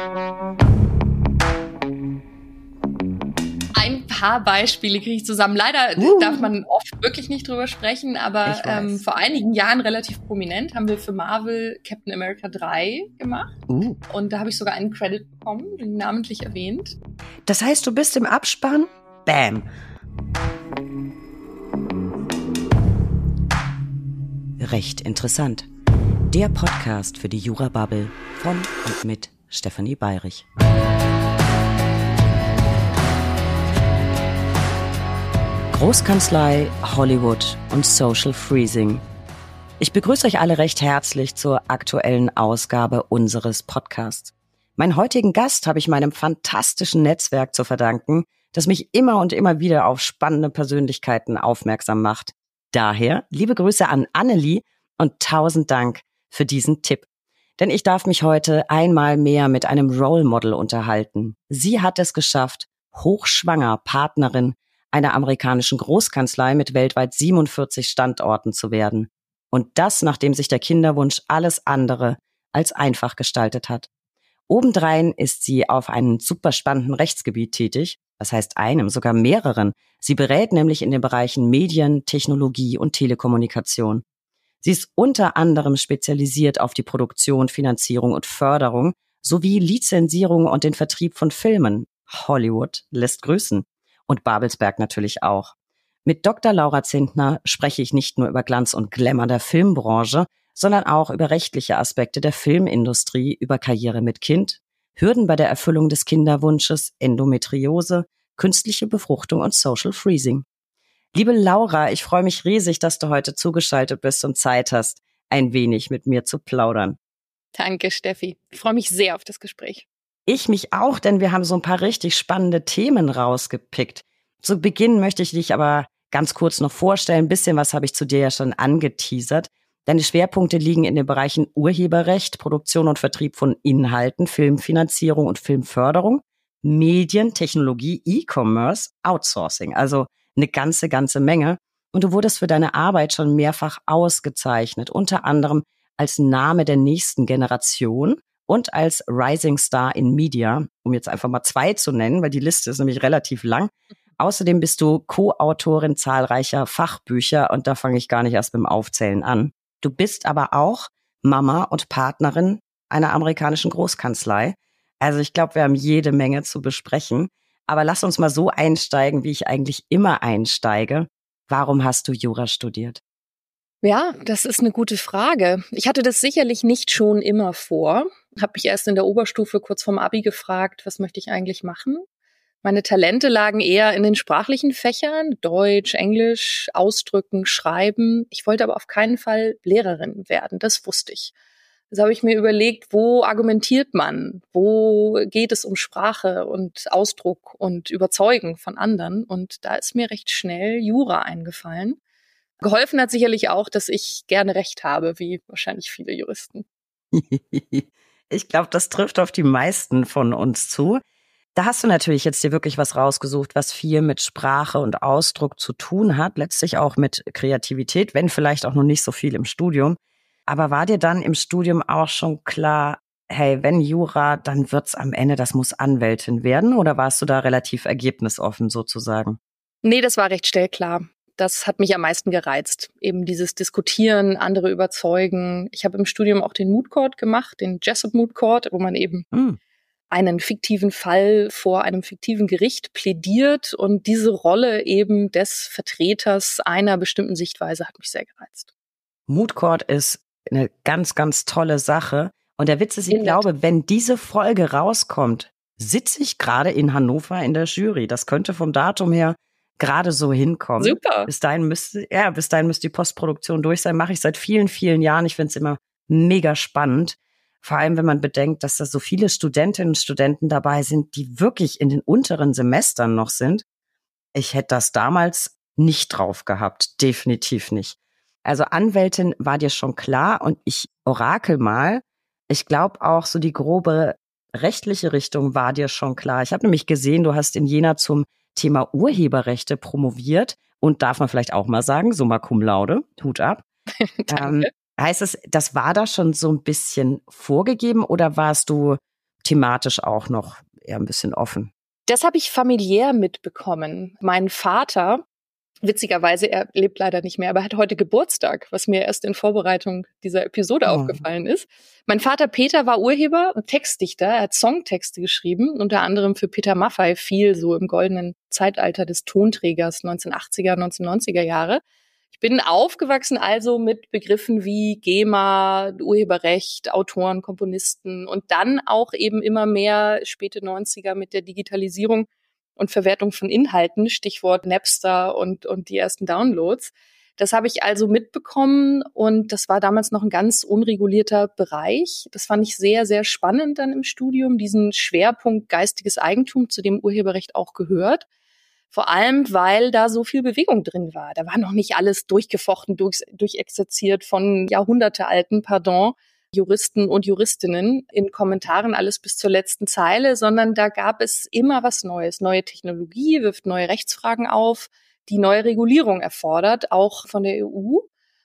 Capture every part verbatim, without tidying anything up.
Ein paar Beispiele kriege ich zusammen. Leider uh. darf man oft wirklich nicht drüber sprechen, aber ähm, vor einigen Jahren relativ prominent haben wir für Marvel Captain America drei gemacht. Uh. Und da habe ich sogar einen Credit bekommen, namentlich erwähnt. Das heißt, du bist im Abspann? Bam! Recht interessant. Der Podcast für die Jura-Bubble von und mit Stefanie Bayrich. Großkanzlei, Hollywood und Social Freezing. Ich begrüße euch alle recht herzlich zur aktuellen Ausgabe unseres Podcasts. Meinen heutigen Gast habe ich meinem fantastischen Netzwerk zu verdanken, das mich immer und immer wieder auf spannende Persönlichkeiten aufmerksam macht. Daher liebe Grüße an Annelie und tausend Dank für diesen Tipp. Denn ich darf mich heute einmal mehr mit einem Role Model unterhalten. Sie hat es geschafft, hochschwanger Partnerin einer amerikanischen Großkanzlei mit weltweit siebenundvierzig Standorten zu werden. Und das, nachdem sich der Kinderwunsch alles andere als einfach gestaltet hat. Obendrein ist sie auf einem super spannenden Rechtsgebiet tätig, das heißt einem, sogar mehreren. Sie berät nämlich in den Bereichen Medien, Technologie und Telekommunikation. Sie ist unter anderem spezialisiert auf die Produktion, Finanzierung und Förderung sowie Lizenzierung und den Vertrieb von Filmen. Hollywood lässt grüßen. Und Babelsberg natürlich auch. Mit Doktor Laura Zintner spreche ich nicht nur über Glanz und Glamour der Filmbranche, sondern auch über rechtliche Aspekte der Filmindustrie, über Karriere mit Kind, Hürden bei der Erfüllung des Kinderwunsches, Endometriose, künstliche Befruchtung und Social Freezing. Liebe Laura, ich freue mich riesig, dass du heute zugeschaltet bist und Zeit hast, ein wenig mit mir zu plaudern. Danke, Steffi. Ich freue mich sehr auf das Gespräch. Ich mich auch, denn wir haben so ein paar richtig spannende Themen rausgepickt. Zu Beginn möchte ich dich aber ganz kurz noch vorstellen. Ein bisschen was habe ich zu dir ja schon angeteasert. Deine Schwerpunkte liegen in den Bereichen Urheberrecht, Produktion und Vertrieb von Inhalten, Filmfinanzierung und Filmförderung, Medien, Technologie, E-Commerce, Outsourcing. Also eine ganze, ganze Menge. Und du wurdest für deine Arbeit schon mehrfach ausgezeichnet, unter anderem als Name der nächsten Generation und als Rising Star in Media, um jetzt einfach mal zwei zu nennen, weil die Liste ist nämlich relativ lang. Außerdem bist du Co-Autorin zahlreicher Fachbücher und da fange ich gar nicht erst beim Aufzählen an. Du bist aber auch Mama und Partnerin einer amerikanischen Großkanzlei. Also ich glaube, wir haben jede Menge zu besprechen. Aber lass uns mal so einsteigen, wie ich eigentlich immer einsteige. Warum hast du Jura studiert? Ja, das ist eine gute Frage. Ich hatte das sicherlich nicht schon immer vor. Habe mich erst in der Oberstufe kurz vorm Abi gefragt, was möchte ich eigentlich machen? Meine Talente lagen eher in den sprachlichen Fächern, Deutsch, Englisch, Ausdrücken, Schreiben. Ich wollte aber auf keinen Fall Lehrerin werden, das wusste ich. Also habe ich mir überlegt, wo argumentiert man? Wo geht es um Sprache und Ausdruck und Überzeugen von anderen? Und da ist mir recht schnell Jura eingefallen. Geholfen hat sicherlich auch, dass ich gerne Recht habe, wie wahrscheinlich viele Juristen. Ich glaube, das trifft auf die meisten von uns zu. Da hast du natürlich jetzt dir wirklich was rausgesucht, was viel mit Sprache und Ausdruck zu tun hat, letztlich auch mit Kreativität, wenn vielleicht auch noch nicht so viel im Studium. Aber war dir dann im Studium auch schon klar, hey, wenn Jura, dann wird's am Ende, das muss Anwältin werden? Oder warst du da relativ ergebnisoffen sozusagen? Nee, das war recht schnell klar. Das hat mich am meisten gereizt. Eben dieses Diskutieren, andere überzeugen. Ich habe im Studium auch den Moot Court gemacht, den Jessup Moot Court, wo man eben mm. einen fiktiven Fall vor einem fiktiven Gericht plädiert. Und diese Rolle eben des Vertreters einer bestimmten Sichtweise hat mich sehr gereizt. Moot Court ist eine ganz, ganz tolle Sache. Und der Witz ist, ich glaube, wenn diese Folge rauskommt, sitze ich gerade in Hannover in der Jury. Das könnte vom Datum her gerade so hinkommen. Super. Bis dahin müsste, ja, bis dahin müsste die Postproduktion durch sein. Mache ich seit vielen, vielen Jahren. Ich finde es immer mega spannend. Vor allem, wenn man bedenkt, dass da so viele Studentinnen und Studenten dabei sind, die wirklich in den unteren Semestern noch sind. Ich hätte das damals nicht drauf gehabt. Definitiv nicht. Also Anwältin war dir schon klar und ich orakel mal. Ich glaube auch so die grobe rechtliche Richtung war dir schon klar. Ich habe nämlich gesehen, du hast in Jena zum Thema Urheberrechte promoviert und darf man vielleicht auch mal sagen, summa cum laude, Hut ab. ähm, heißt es, das war da schon so ein bisschen vorgegeben oder warst du thematisch auch noch eher ein bisschen offen? Das habe ich familiär mitbekommen. Mein Vater, witzigerweise, er lebt leider nicht mehr, aber hat heute Geburtstag, was mir erst in Vorbereitung dieser Episode Oh. aufgefallen ist. Mein Vater Peter war Urheber und Textdichter. Er hat Songtexte geschrieben, unter anderem für Peter Maffay, viel so im goldenen Zeitalter des Tonträgers neunzehnhundertachtziger, neunzehnhundertneunziger Jahre. Ich bin aufgewachsen also mit Begriffen wie GEMA, Urheberrecht, Autoren, Komponisten und dann auch eben immer mehr späte neunziger mit der Digitalisierung und Verwertung von Inhalten, Stichwort Napster und, und die ersten Downloads. Das habe ich also mitbekommen und das war damals noch ein ganz unregulierter Bereich. Das fand ich sehr, sehr spannend dann im Studium, diesen Schwerpunkt geistiges Eigentum, zu dem Urheberrecht auch gehört. Vor allem, weil da so viel Bewegung drin war. Da war noch nicht alles durchgefochten, durch, durchexerziert von jahrhundertealten, pardon, Juristen und Juristinnen in Kommentaren, alles bis zur letzten Zeile, sondern da gab es immer was Neues. Neue Technologie wirft neue Rechtsfragen auf, die neue Regulierung erfordert, auch von der E U.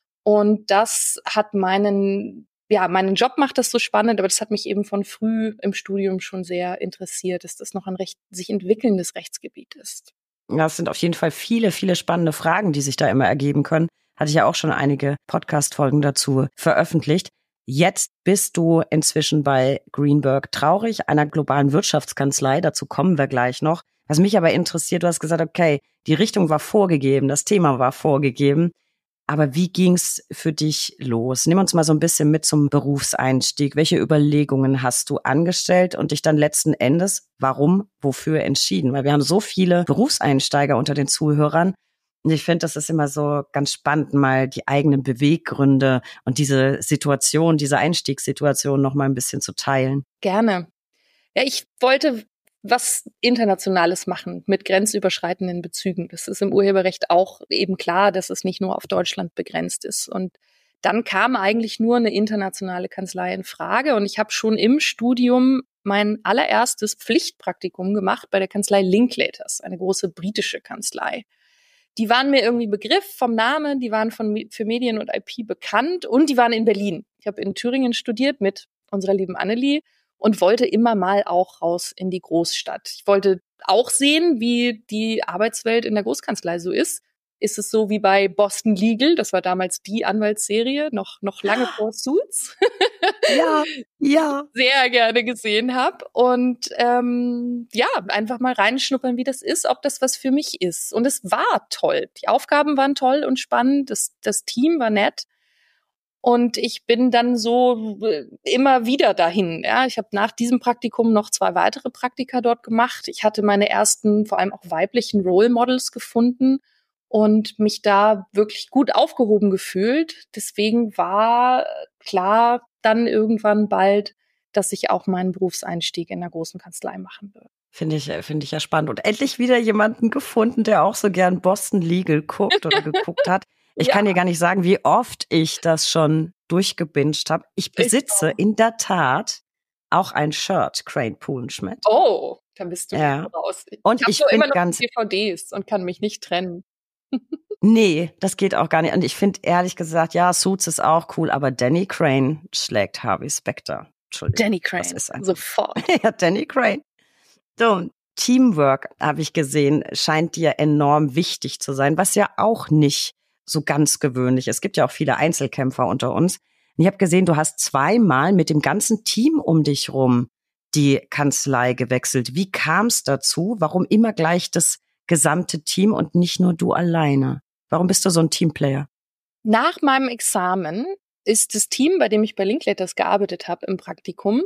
Und das hat meinen, ja, meinen Job macht das so spannend, aber das hat mich eben von früh im Studium schon sehr interessiert, dass das noch ein recht, sich entwickelndes Rechtsgebiet ist. Ja, es sind auf jeden Fall viele, viele spannende Fragen, die sich da immer ergeben können. Hatte ich ja auch schon einige Podcast-Folgen dazu veröffentlicht. Jetzt bist du inzwischen bei Greenberg Traurig, einer globalen Wirtschaftskanzlei. Dazu kommen wir gleich noch. Was mich aber interessiert, du hast gesagt, okay, die Richtung war vorgegeben, das Thema war vorgegeben. Aber wie ging's für dich los? Nimm uns mal so ein bisschen mit zum Berufseinstieg. Welche Überlegungen hast du angestellt und dich dann letzten Endes, warum, wofür entschieden? Weil wir haben so viele Berufseinsteiger unter den Zuhörern. Und ich finde, das ist immer so ganz spannend, mal die eigenen Beweggründe und diese Situation, diese Einstiegssituation noch mal ein bisschen zu teilen. Gerne. Ja, ich wollte was Internationales machen mit grenzüberschreitenden Bezügen. Das ist im Urheberrecht auch eben klar, dass es nicht nur auf Deutschland begrenzt ist. Und dann kam eigentlich nur eine internationale Kanzlei in Frage. Und ich habe schon im Studium mein allererstes Pflichtpraktikum gemacht bei der Kanzlei Linklaters, eine große britische Kanzlei. Die waren mir irgendwie Begriff vom Namen, die waren von, für Medien und I P bekannt und die waren in Berlin. Ich habe in Thüringen studiert mit unserer lieben Annelie und wollte immer mal auch raus in die Großstadt. Ich wollte auch sehen, wie die Arbeitswelt in der Großkanzlei so ist. Ist es so wie bei Boston Legal, das war damals die Anwaltsserie, noch noch lange vor Suits. Ja, ja. Sehr gerne gesehen habe und ähm, ja, einfach mal reinschnuppern, wie das ist, ob das was für mich ist. Und es war toll. Die Aufgaben waren toll und spannend, das, das Team war nett. Und ich bin dann so immer wieder dahin. Ja, ich habe nach diesem Praktikum noch zwei weitere Praktika dort gemacht. Ich hatte meine ersten, vor allem auch weiblichen Role Models gefunden und mich da wirklich gut aufgehoben gefühlt. Deswegen war klar dann irgendwann bald, dass ich auch meinen Berufseinstieg in einer großen Kanzlei machen würde. Finde ich, finde ich ja spannend. Und endlich wieder jemanden gefunden, der auch so gern Boston Legal guckt oder geguckt hat. Ich ja. kann dir gar nicht sagen, wie oft ich das schon durchgebinged habe. Ich besitze ich in der Tat auch ein Shirt, Crane Polenschmidt. Oh, da bist du ja. raus. Ich und habe ich so bin immer noch ganz D V Ds und kann mich nicht trennen. Nee, das geht auch gar nicht. Und ich finde ehrlich gesagt, ja, Suits ist auch cool, aber Danny Crane schlägt Harvey Specter. Entschuldigung. Danny Crane, das ist sofort. ja, Danny Crane. So, Teamwork, habe ich gesehen, scheint dir enorm wichtig zu sein, was ja auch nicht so ganz gewöhnlich ist. Es gibt ja auch viele Einzelkämpfer unter uns. Und ich habe gesehen, du hast zweimal mit dem ganzen Team um dich rum die Kanzlei gewechselt. Wie kam es dazu? Warum immer gleich das gesamte Team und nicht nur du alleine? Warum bist du so ein Teamplayer? Nach meinem Examen ist das Team, bei dem ich bei Linklaters gearbeitet habe im Praktikum,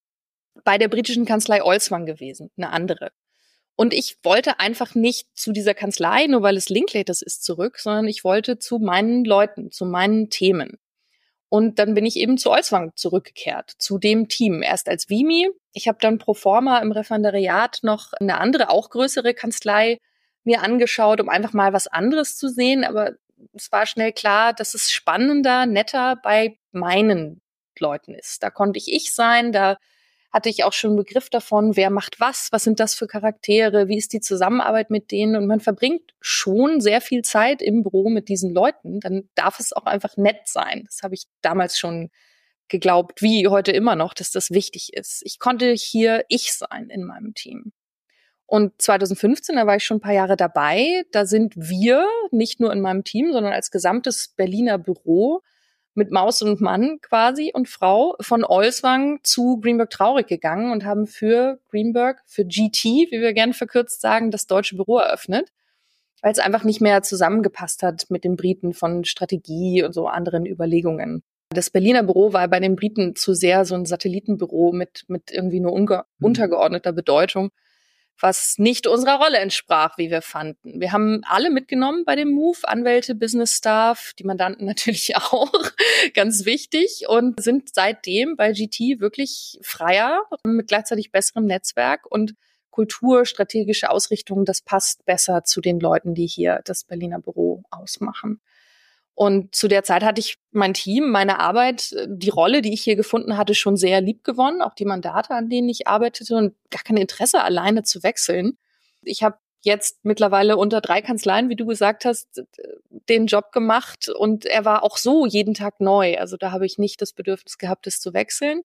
bei der britischen Kanzlei Olswang gewesen, eine andere. Und ich wollte einfach nicht zu dieser Kanzlei, nur weil es Linklaters ist, zurück, sondern ich wollte zu meinen Leuten, zu meinen Themen. Und dann bin ich eben zu Olswang zurückgekehrt, zu dem Team. Erst als Vimi. Ich habe dann pro forma im Referendariat noch eine andere, auch größere Kanzlei mir angeschaut, um einfach mal was anderes zu sehen. Aber es war schnell klar, dass es spannender, netter bei meinen Leuten ist. Da konnte ich ich sein, da hatte ich auch schon einen Begriff davon, wer macht was, was sind das für Charaktere, wie ist die Zusammenarbeit mit denen. Und man verbringt schon sehr viel Zeit im Büro mit diesen Leuten. Dann darf es auch einfach nett sein. Das habe ich damals schon geglaubt, wie heute immer noch, dass das wichtig ist. Ich konnte hier ich sein in meinem Team. Und zwanzig fünfzehn, da war ich schon ein paar Jahre dabei, da sind wir, nicht nur in meinem Team, sondern als gesamtes Berliner Büro mit Maus und Mann quasi und Frau von Olswang zu Greenberg Traurig gegangen und haben für Greenberg, für G T, wie wir gerne verkürzt sagen, das deutsche Büro eröffnet, weil es einfach nicht mehr zusammengepasst hat mit den Briten von Strategie und so anderen Überlegungen. Das Berliner Büro war bei den Briten zu sehr so ein Satellitenbüro mit, mit irgendwie nur unge- untergeordneter Bedeutung, was nicht unserer Rolle entsprach, wie wir fanden. Wir haben alle mitgenommen bei dem Move, Anwälte, Business Staff, die Mandanten natürlich auch, ganz wichtig, und sind seitdem bei G T wirklich freier, mit gleichzeitig besserem Netzwerk und Kultur, strategische Ausrichtung, das passt besser zu den Leuten, die hier das Berliner Büro ausmachen. Und zu der Zeit hatte ich mein Team, meine Arbeit, die Rolle, die ich hier gefunden hatte, schon sehr lieb gewonnen, auch die Mandate, an denen ich arbeitete, und gar kein Interesse, alleine zu wechseln. Ich habe jetzt mittlerweile unter drei Kanzleien, wie du gesagt hast, den Job gemacht, und er war auch so jeden Tag neu. Also da habe ich nicht das Bedürfnis gehabt, es zu wechseln.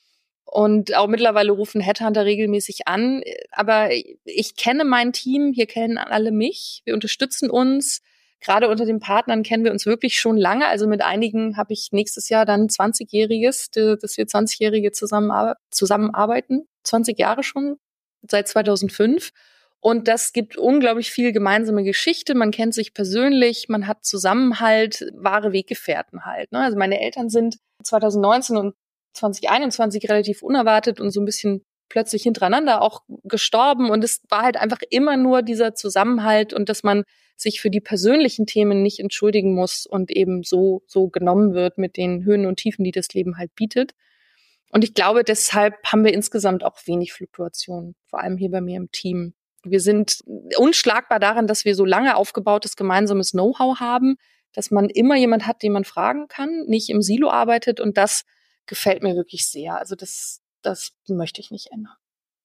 Und auch mittlerweile rufen Headhunter regelmäßig an. Aber ich kenne mein Team, hier kennen alle mich, wir unterstützen uns. Gerade unter den Partnern kennen wir uns wirklich schon lange. Also mit einigen habe ich nächstes Jahr dann zwanzigjähriges, dass wir zwanzigjährige zusammenarbeiten, zusammenarbeiten. zwanzig Jahre schon, seit zweitausendfünf. Und das gibt unglaublich viel gemeinsame Geschichte. Man kennt sich persönlich, man hat Zusammenhalt, wahre Weggefährten halt. Ne? Also meine Eltern sind zweitausendneunzehn und zwanzig einundzwanzig relativ unerwartet und so ein bisschen plötzlich hintereinander auch gestorben. Und es war halt einfach immer nur dieser Zusammenhalt und dass man sich für die persönlichen Themen nicht entschuldigen muss und eben so, so genommen wird mit den Höhen und Tiefen, die das Leben halt bietet. Und ich glaube, deshalb haben wir insgesamt auch wenig Fluktuation, vor allem hier bei mir im Team. Wir sind unschlagbar daran, dass wir so lange aufgebautes gemeinsames Know-how haben, dass man immer jemand hat, den man fragen kann, nicht im Silo arbeitet, und das gefällt mir wirklich sehr. Also das, das möchte ich nicht ändern.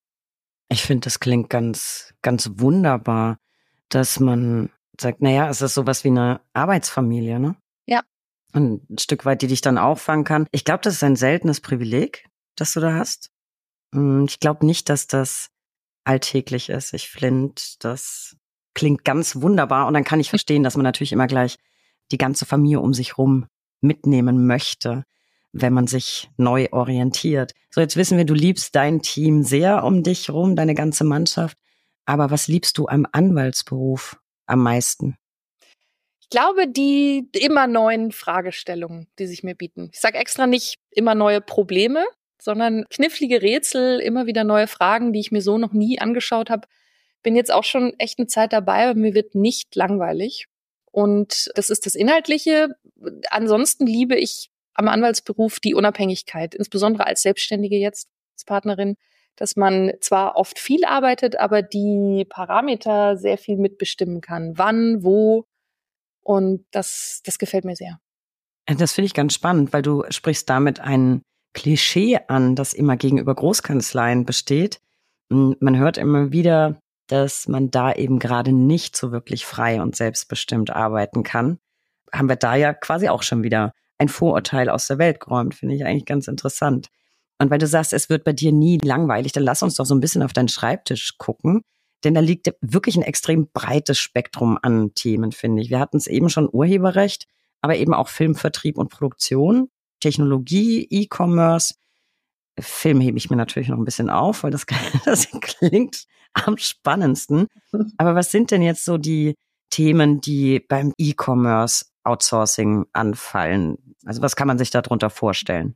Ich finde, das klingt ganz, ganz wunderbar, dass man sagt, naja, es ist sowas wie eine Arbeitsfamilie, ne? Ja. Und ein Stück weit, die dich dann auffangen kann. Ich glaube, das ist ein seltenes Privileg, das du da hast. Ich glaube nicht, dass das alltäglich ist. Ich finde, das klingt ganz wunderbar. Und dann kann ich verstehen, dass man natürlich immer gleich die ganze Familie um sich rum mitnehmen möchte, wenn man sich neu orientiert. So, jetzt wissen wir, du liebst dein Team sehr um dich rum, deine ganze Mannschaft. Aber was liebst du am Anwaltsberuf am meisten? Ich glaube, die immer neuen Fragestellungen, die sich mir bieten. Ich sage extra nicht immer neue Probleme, sondern knifflige Rätsel, immer wieder neue Fragen, die ich mir so noch nie angeschaut habe. Bin jetzt auch schon echt eine Zeit dabei, aber mir wird nicht langweilig. Und das ist das Inhaltliche. Ansonsten liebe ich am Anwaltsberuf die Unabhängigkeit, insbesondere als Selbstständige jetzt, als Partnerin, dass man zwar oft viel arbeitet, aber die Parameter sehr viel mitbestimmen kann. Wann, wo. Und das, das gefällt mir sehr. Das finde ich ganz spannend, weil du sprichst damit ein Klischee an, das immer gegenüber Großkanzleien besteht. Man hört immer wieder, dass man da eben gerade nicht so wirklich frei und selbstbestimmt arbeiten kann. Haben wir da ja quasi auch schon wieder ein Vorurteil aus der Welt geräumt, finde ich eigentlich ganz interessant. Und weil du sagst, es wird bei dir nie langweilig, dann lass uns doch so ein bisschen auf deinen Schreibtisch gucken, denn da liegt wirklich ein extrem breites Spektrum an Themen, finde ich. Wir hatten es eben schon Urheberrecht, aber eben auch Filmvertrieb und Produktion, Technologie, E-Commerce. Film hebe ich mir natürlich noch ein bisschen auf, weil das, das klingt am spannendsten. Aber was sind denn jetzt so die Themen, die beim E-Commerce Outsourcing anfallen? Also was kann man sich darunter vorstellen?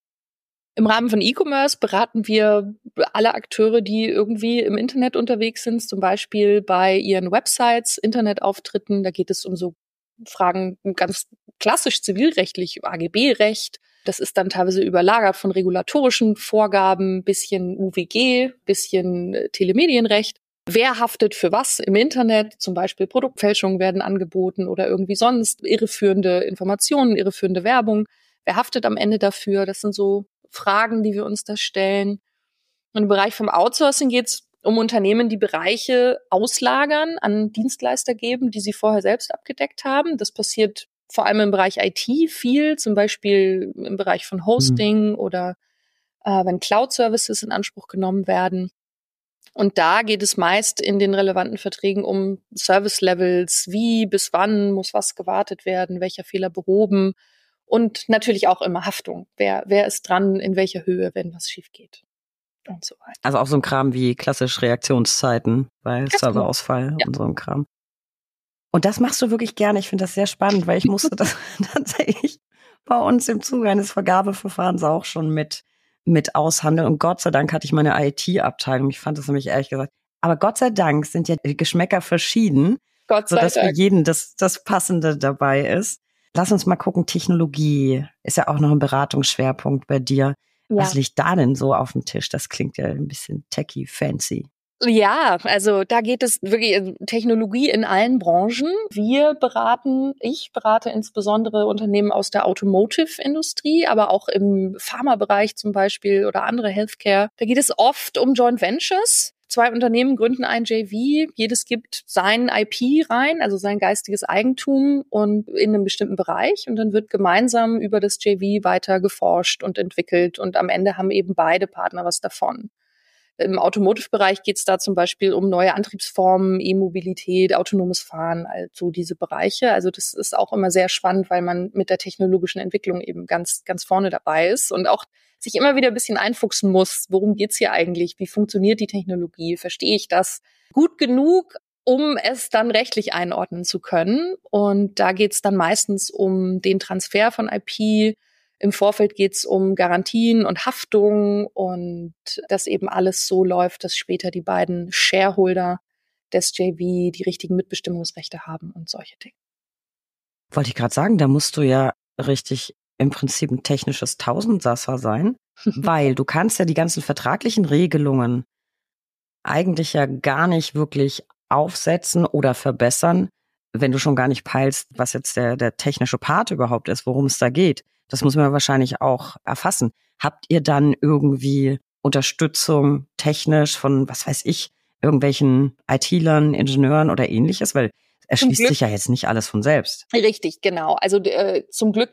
Im Rahmen von E-Commerce beraten wir alle Akteure, die irgendwie im Internet unterwegs sind, zum Beispiel bei ihren Websites, Internetauftritten. Da geht es um so Fragen ganz klassisch zivilrechtlich, A G B-Recht. Das ist dann teilweise überlagert von regulatorischen Vorgaben, bisschen U W G, bisschen Telemedienrecht. Wer haftet für was im Internet? Zum Beispiel Produktfälschungen werden angeboten oder irgendwie sonst irreführende Informationen, irreführende Werbung. Wer haftet am Ende dafür? Das sind so Fragen, die wir uns da stellen. Und im Bereich vom Outsourcing geht es um Unternehmen, die Bereiche auslagern, an Dienstleister geben, die sie vorher selbst abgedeckt haben. Das passiert vor allem im Bereich I T viel, zum Beispiel im Bereich von Hosting mhm. oder äh, wenn Cloud-Services in Anspruch genommen werden. Und da geht es meist in den relevanten Verträgen um Service-Levels, wie, bis wann muss was gewartet werden, welcher Fehler behoben und natürlich auch immer Haftung. Wer, wer ist dran, in welcher Höhe, wenn was schief geht und so weiter. Also auch so ein Kram wie klassisch Reaktionszeiten bei Ganz Serverausfall ja. und so ein Kram. Und das machst du wirklich gerne. Ich finde das sehr spannend, weil ich musste das tatsächlich bei uns im Zuge eines Vergabeverfahrens auch schon mit mit aushandeln. Und Gott sei Dank hatte ich meine I T-Abteilung. Ich fand das nämlich ehrlich gesagt. Aber Gott sei Dank sind ja die Geschmäcker verschieden, Gott sei sodass Dank. für jeden das, das Passende dabei ist. Lass uns mal gucken, Technologie ist ja auch noch ein Beratungsschwerpunkt bei dir. Ja. Was liegt da denn so auf dem Tisch? Das klingt ja ein bisschen techy, fancy. Ja, also da geht es wirklich Technologie in allen Branchen. Wir beraten, ich berate insbesondere Unternehmen aus der Automotive-Industrie, aber auch im Pharmabereich zum Beispiel oder andere Healthcare. Da geht es oft um Joint Ventures. Zwei Unternehmen gründen ein J V, jedes gibt sein I P rein, also sein geistiges Eigentum und in einem bestimmten Bereich und dann wird gemeinsam über das J V weiter geforscht und entwickelt und am Ende haben eben beide Partner was davon. Im Automotive-Bereich geht es da zum Beispiel um neue Antriebsformen, E-Mobilität, autonomes Fahren, also diese Bereiche. Also das ist auch immer sehr spannend, weil man mit der technologischen Entwicklung eben ganz, ganz vorne dabei ist und auch sich immer wieder ein bisschen einfuchsen muss, worum geht's hier eigentlich, wie funktioniert die Technologie, verstehe ich das gut genug, um es dann rechtlich einordnen zu können. Und da geht's dann meistens um den Transfer von I P. Im Vorfeld geht's um Garantien und Haftung und dass eben alles so läuft, dass später die beiden Shareholder des J V die richtigen Mitbestimmungsrechte haben und solche Dinge. Wollte ich gerade sagen, da musst du ja richtig im Prinzip ein technisches Tausendsasser sein, weil du kannst ja die ganzen vertraglichen Regelungen eigentlich ja gar nicht wirklich aufsetzen oder verbessern, wenn du schon gar nicht peilst, was jetzt der, der technische Part überhaupt ist, worum es da geht. Das muss man wahrscheinlich auch erfassen. Habt ihr dann irgendwie Unterstützung technisch von, was weiß ich, irgendwelchen I T-Lern, Ingenieuren oder ähnliches? Weil es schließt sich ja jetzt nicht alles von selbst. Richtig, genau. Also äh, zum Glück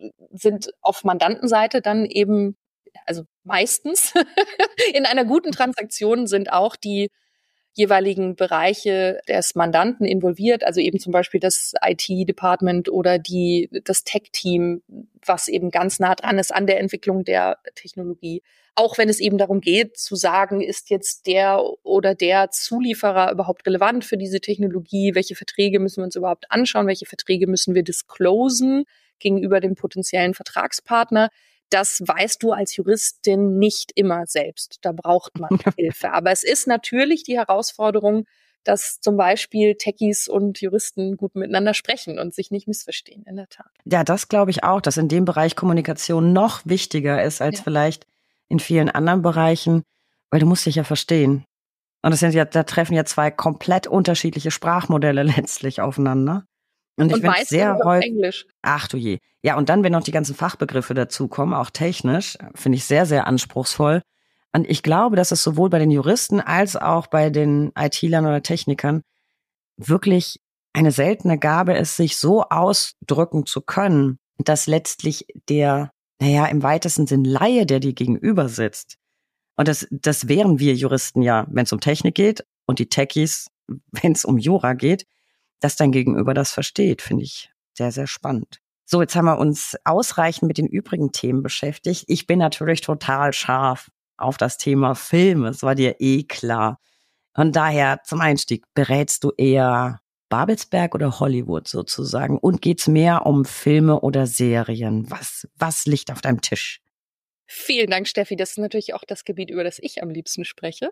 sind auf Mandantenseite dann eben, also meistens in einer guten Transaktion sind auch die jeweiligen Bereiche des Mandanten involviert, also eben zum Beispiel das I T-Department oder die das Tech-Team, was eben ganz nah dran ist an der Entwicklung der Technologie. Auch wenn es eben darum geht, zu sagen, ist jetzt der oder der Zulieferer überhaupt relevant für diese Technologie? Welche Verträge müssen wir uns überhaupt anschauen? Welche Verträge müssen wir disclosen gegenüber dem potenziellen Vertragspartner? Das weißt du als Juristin nicht immer selbst. Da braucht man Hilfe. Aber es ist natürlich die Herausforderung, dass zum Beispiel Techies und Juristen gut miteinander sprechen und sich nicht missverstehen, in der Tat. Ja, das glaube ich auch, dass in dem Bereich Kommunikation noch wichtiger ist als ja. vielleicht in vielen anderen Bereichen, weil du musst dich ja verstehen. Und das sind ja, da treffen ja zwei komplett unterschiedliche Sprachmodelle letztlich aufeinander. Und ich finde sehr häufig Englisch. Ach du je. Ja, und dann, wenn noch die ganzen Fachbegriffe dazukommen, auch technisch, finde ich sehr, sehr anspruchsvoll. Und ich glaube, dass es sowohl bei den Juristen als auch bei den I T-Lern oder Technikern wirklich eine seltene Gabe ist, sich so ausdrücken zu können, dass letztlich der, naja, im weitesten Sinn Laie, der dir gegenüber sitzt. Und das, das wären wir Juristen ja, wenn es um Technik geht und die Techies, wenn es um Jura geht, dass dein Gegenüber das versteht, finde ich sehr, sehr spannend. So, jetzt haben wir uns ausreichend mit den übrigen Themen beschäftigt. Ich bin natürlich total scharf auf das Thema Filme. Das war dir eh klar. Von daher zum Einstieg, berätst du eher Babelsberg oder Hollywood sozusagen? Und geht's mehr um Filme oder Serien? Was, was liegt auf deinem Tisch? Vielen Dank, Steffi. Das ist natürlich auch das Gebiet, über das ich am liebsten spreche.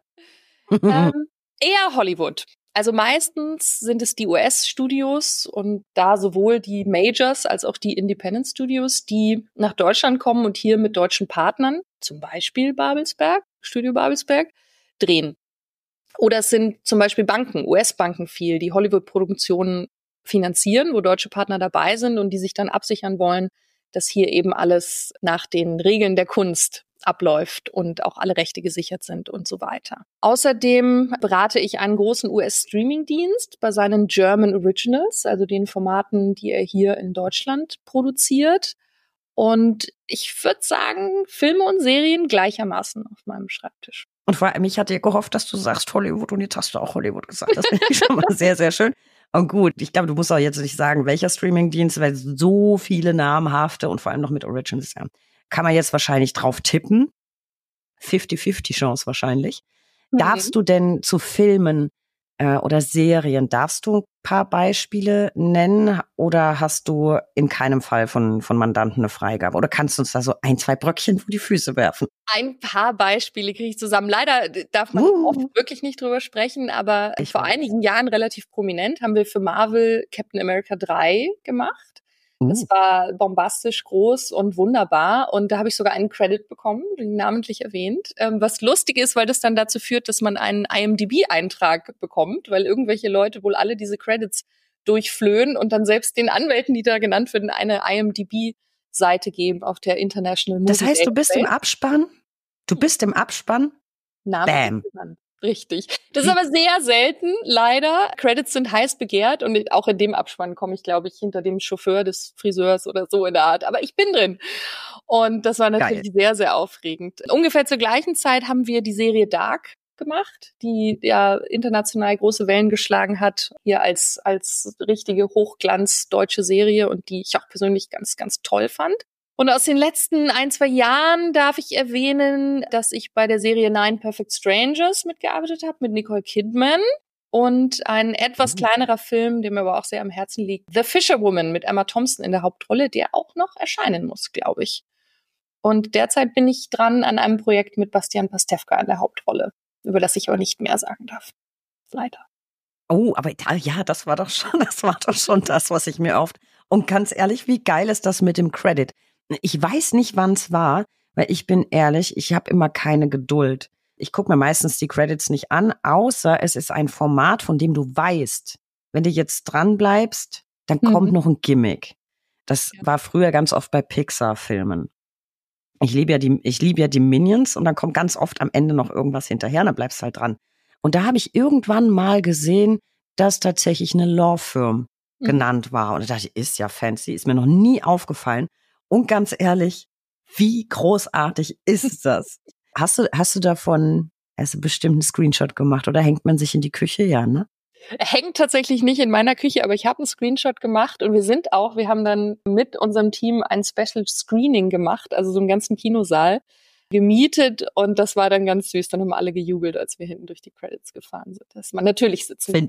ähm, eher Hollywood. Also meistens sind es die U S-Studios und da sowohl die Majors als auch die Independent-Studios, die nach Deutschland kommen und hier mit deutschen Partnern, zum Beispiel Babelsberg, Studio Babelsberg, drehen. Oder es sind zum Beispiel Banken, U S-Banken viel, die Hollywood-Produktionen finanzieren, wo deutsche Partner dabei sind und die sich dann absichern wollen, dass hier eben alles nach den Regeln der Kunst abläuft und auch alle Rechte gesichert sind und so weiter. Außerdem berate ich einen großen U S-Streaming-Dienst bei seinen German Originals, also den Formaten, die er hier in Deutschland produziert. Und ich würde sagen, Filme und Serien gleichermaßen auf meinem Schreibtisch. Und vor allem, ich hatte ja gehofft, dass du sagst Hollywood und jetzt hast du auch Hollywood gesagt. Das finde ich schon mal sehr, sehr schön. Und gut, ich glaube, du musst auch jetzt nicht sagen, welcher Streamingdienst, weil so viele namhafte und vor allem noch mit Originals, ja, kann man jetzt wahrscheinlich drauf tippen. fünfzig fünfzig Chance wahrscheinlich. Mhm. Darfst du denn zu Filmen äh, oder Serien, darfst du ein paar Beispiele nennen oder hast du in keinem Fall von, von Mandanten eine Freigabe? Oder kannst du uns da so ein, zwei Bröckchen vor die Füße werfen? Ein paar Beispiele kriege ich zusammen. Leider darf man uh. oft wirklich nicht drüber sprechen, aber ich vor weiß. einigen Jahren relativ prominent haben wir für Marvel Captain America drei gemacht. Uh. Das war bombastisch groß und wunderbar und da habe ich sogar einen Credit bekommen, namentlich erwähnt, ähm, was lustig ist, weil das dann dazu führt, dass man einen I M D B-Eintrag bekommt, weil irgendwelche Leute wohl alle diese Credits durchflöhen und dann selbst den Anwälten, die da genannt werden, eine I M D B-Seite geben auf der International Movie Das heißt, Database. Du bist im Abspann? Du bist im Abspann? Bam. Richtig. Das ist aber sehr selten, leider. Credits sind heiß begehrt und auch in dem Abspann komme ich, glaube ich, hinter dem Chauffeur des Friseurs oder so in der Art. Aber ich bin drin. Und das war natürlich Geil. sehr, sehr aufregend. Ungefähr zur gleichen Zeit haben wir die Serie Dark gemacht, die ja international große Wellen geschlagen hat, hier als, als richtige Hochglanz deutsche Serie und die ich auch persönlich ganz, ganz toll fand. Und aus den letzten ein, zwei Jahren darf ich erwähnen, dass ich bei der Serie Nine Perfect Strangers mitgearbeitet habe, mit Nicole Kidman. Und ein etwas mhm. kleinerer Film, der mir aber auch sehr am Herzen liegt, The Fisherwoman mit Emma Thompson in der Hauptrolle, der auch noch erscheinen muss, glaube ich. Und derzeit bin ich dran an einem Projekt mit Bastian Pastewka in der Hauptrolle, über das ich aber nicht mehr sagen darf. Leider. Oh, aber ja, das war doch schon, das war doch schon das, was ich mir oft. Und ganz ehrlich, wie geil ist das mit dem Credit? Ich weiß nicht, wann es war, weil ich bin ehrlich, ich habe immer keine Geduld. Ich gucke mir meistens die Credits nicht an, außer es ist ein Format, von dem du weißt, wenn du jetzt dran bleibst, dann mhm. kommt noch ein Gimmick. Das ja. war früher ganz oft bei Pixar-Filmen. Ich liebe ja die, ich liebe ja die Minions und dann kommt ganz oft am Ende noch irgendwas hinterher und dann bleibst du halt dran. Und da habe ich irgendwann mal gesehen, dass tatsächlich eine Law Firm mhm. genannt war. Und da dachte ich, ist ja fancy, ist mir noch nie aufgefallen. Und ganz ehrlich, wie großartig ist das? Hast du, hast du davon, hast du bestimmt einen Screenshot gemacht oder hängt man sich in die Küche? Ja, ne? Hängt tatsächlich nicht in meiner Küche, aber ich habe einen Screenshot gemacht und wir sind auch, wir haben dann mit unserem Team ein Special Screening gemacht, also so einen ganzen Kinosaal gemietet und das war dann ganz süß. Dann haben alle gejubelt, als wir hinten durch die Credits gefahren sind. Dass man natürlich sitzen Find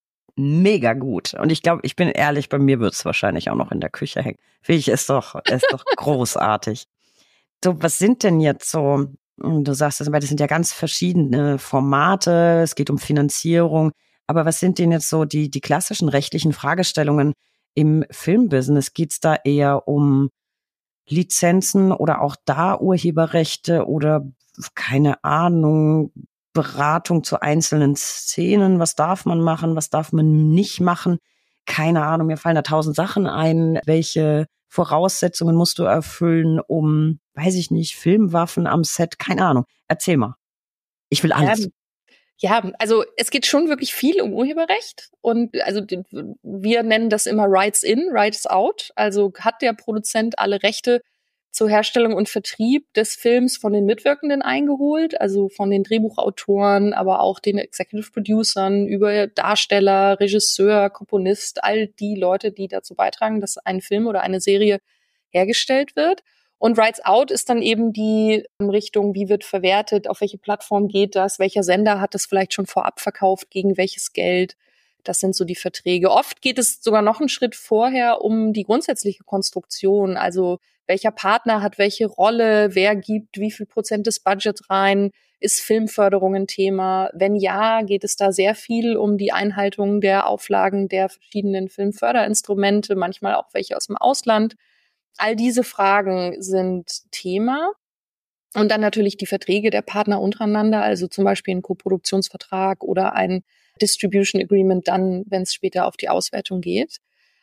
mega gut. Und ich glaube, ich bin ehrlich, bei mir wird es wahrscheinlich auch noch in der Küche hängen. Finde ich, ist doch, ist doch großartig. So, was sind denn jetzt so, du sagst, das sind ja ganz verschiedene Formate, es geht um Finanzierung, aber was sind denn jetzt so die, die klassischen rechtlichen Fragestellungen im Filmbusiness? Geht's da eher um Lizenzen oder auch da Urheberrechte oder keine Ahnung, Beratung zu einzelnen Szenen, was darf man machen, was darf man nicht machen, keine Ahnung, mir fallen da tausend Sachen ein, welche Voraussetzungen musst du erfüllen, um, weiß ich nicht, Filmwaffen am Set, keine Ahnung, erzähl mal, ich will alles. Ja. Ja, also es geht schon wirklich viel um Urheberrecht und also wir nennen das immer Rights in, Rights out, also hat der Produzent alle Rechte zur Herstellung und Vertrieb des Films von den Mitwirkenden eingeholt, also von den Drehbuchautoren, aber auch den Executive Producern, über Darsteller, Regisseur, Komponist, all die Leute, die dazu beitragen, dass ein Film oder eine Serie hergestellt wird. Und Rights Out ist dann eben die Richtung, wie wird verwertet, auf welche Plattform geht das, welcher Sender hat das vielleicht schon vorab verkauft, gegen welches Geld. Das sind so die Verträge. Oft geht es sogar noch einen Schritt vorher um die grundsätzliche Konstruktion, also welcher Partner hat welche Rolle, wer gibt wie viel Prozent des Budgets rein, ist Filmförderung ein Thema? Wenn ja, geht es da sehr viel um die Einhaltung der Auflagen der verschiedenen Filmförderinstrumente, manchmal auch welche aus dem Ausland. All diese Fragen sind Thema. Und dann natürlich die Verträge der Partner untereinander, also zum Beispiel ein Koproduktionsvertrag oder ein Distribution Agreement dann, wenn es später auf die Auswertung geht.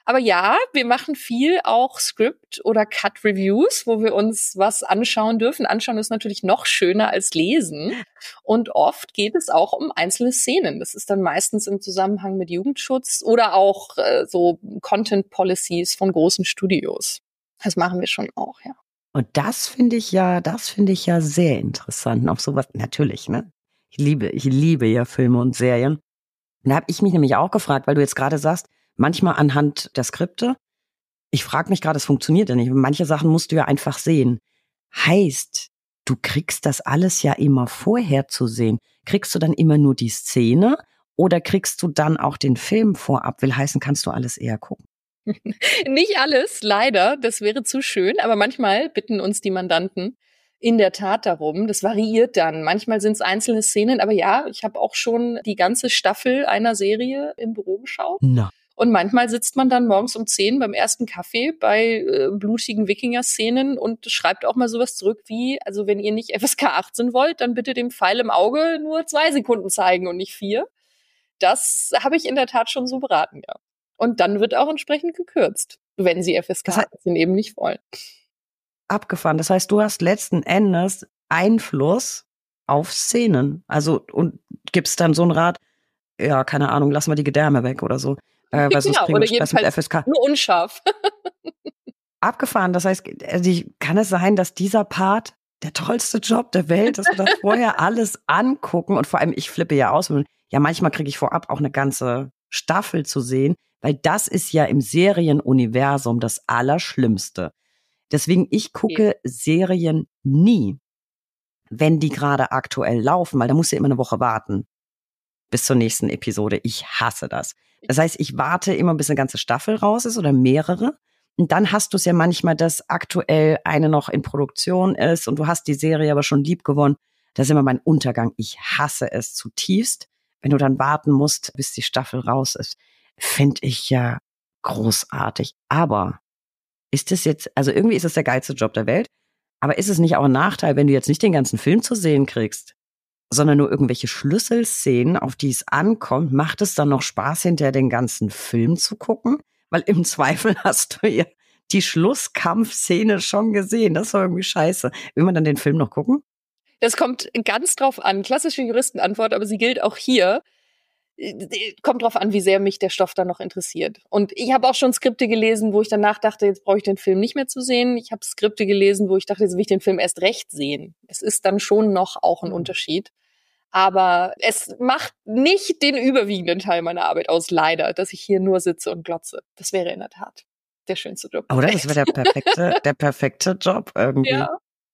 Aber ja, wir machen viel auch Script- oder Cut-Reviews, wo wir uns was anschauen dürfen. Anschauen ist natürlich noch schöner als lesen. Und oft geht es auch um einzelne Szenen. Das ist dann meistens im Zusammenhang mit Jugendschutz oder auch äh, so Content-Policies von großen Studios. Das machen wir schon auch, ja. Und das finde ich ja, das finde ich ja sehr interessant. Auf sowas, natürlich, ne? Ich liebe, ich liebe ja Filme und Serien. Und da habe ich mich nämlich auch gefragt, weil du jetzt gerade sagst, manchmal anhand der Skripte. Ich frage mich gerade, es funktioniert ja nicht. Manche Sachen musst du ja einfach sehen. Heißt, du kriegst das alles ja immer vorher zu sehen. Kriegst du dann immer nur die Szene oder kriegst du dann auch den Film vorab? Will heißen, kannst du alles eher gucken? Nicht alles, leider. Das wäre zu schön. Aber manchmal bitten uns die Mandanten in der Tat darum. Das variiert dann. Manchmal sind es einzelne Szenen. Aber ja, ich habe auch schon die ganze Staffel einer Serie im Büro geschaut. Na. Und manchmal sitzt man dann morgens um zehn beim ersten Kaffee bei äh, blutigen Wikinger-Szenen und schreibt auch mal sowas zurück wie, also wenn ihr nicht F S K achtzehn wollt, dann bitte dem Pfeil im Auge nur zwei Sekunden zeigen und nicht vier. Das habe ich in der Tat schon so beraten, ja. Und dann wird auch entsprechend gekürzt, wenn sie F S K achtzehn eben nicht wollen. Abgefahren. Das heißt, du hast letzten Endes Einfluss auf Szenen. Also, und gibst dann so einen Rat, ja, keine Ahnung, lass mal die Gedärme weg oder so. Äh, weil sonst Genau, kriegen oder wir Stress mit jedenfalls F S K. nur unscharf. Abgefahren. Das heißt, also ich, kann es sein, dass dieser Part der tollste Job der Welt ist, dass wir das vorher alles angucken und vor allem, ich flippe ja aus. Ja, manchmal kriege ich vorab auch eine ganze Staffel zu sehen, weil das ist ja im Serienuniversum das Allerschlimmste. Deswegen, ich gucke okay. Serien nie, wenn die gerade aktuell laufen, weil da musst du immer eine Woche warten bis zur nächsten Episode. Ich hasse das. Das heißt, ich warte immer, bis eine ganze Staffel raus ist oder mehrere. Und dann hast du es ja manchmal, dass aktuell eine noch in Produktion ist und du hast die Serie aber schon lieb gewonnen. Das ist immer mein Untergang. Ich hasse es zutiefst, wenn du dann warten musst, bis die Staffel raus ist. Finde ich ja großartig. Aber ist es jetzt, also irgendwie ist es der geilste Job der Welt, aber ist es nicht auch ein Nachteil, wenn du jetzt nicht den ganzen Film zu sehen kriegst, sondern nur irgendwelche Schlüsselszenen, auf die es ankommt? Macht es dann noch Spaß, hinterher den ganzen Film zu gucken? Weil im Zweifel hast du ja die Schlusskampfszene schon gesehen. Das war irgendwie scheiße. Will man dann den Film noch gucken? Das kommt ganz drauf an. Klassische Juristenantwort, aber sie gilt auch hier. Kommt drauf an, wie sehr mich der Stoff dann noch interessiert. Und ich habe auch schon Skripte gelesen, wo ich danach dachte, jetzt brauche ich den Film nicht mehr zu sehen. Ich habe Skripte gelesen, wo ich dachte, jetzt will ich den Film erst recht sehen. Es ist dann schon noch auch ein Unterschied. Aber es macht nicht den überwiegenden Teil meiner Arbeit aus, leider, dass ich hier nur sitze und glotze. Das wäre in der Tat der schönste Job. Oder? Das wäre der perfekte, der perfekte Job irgendwie. Ja.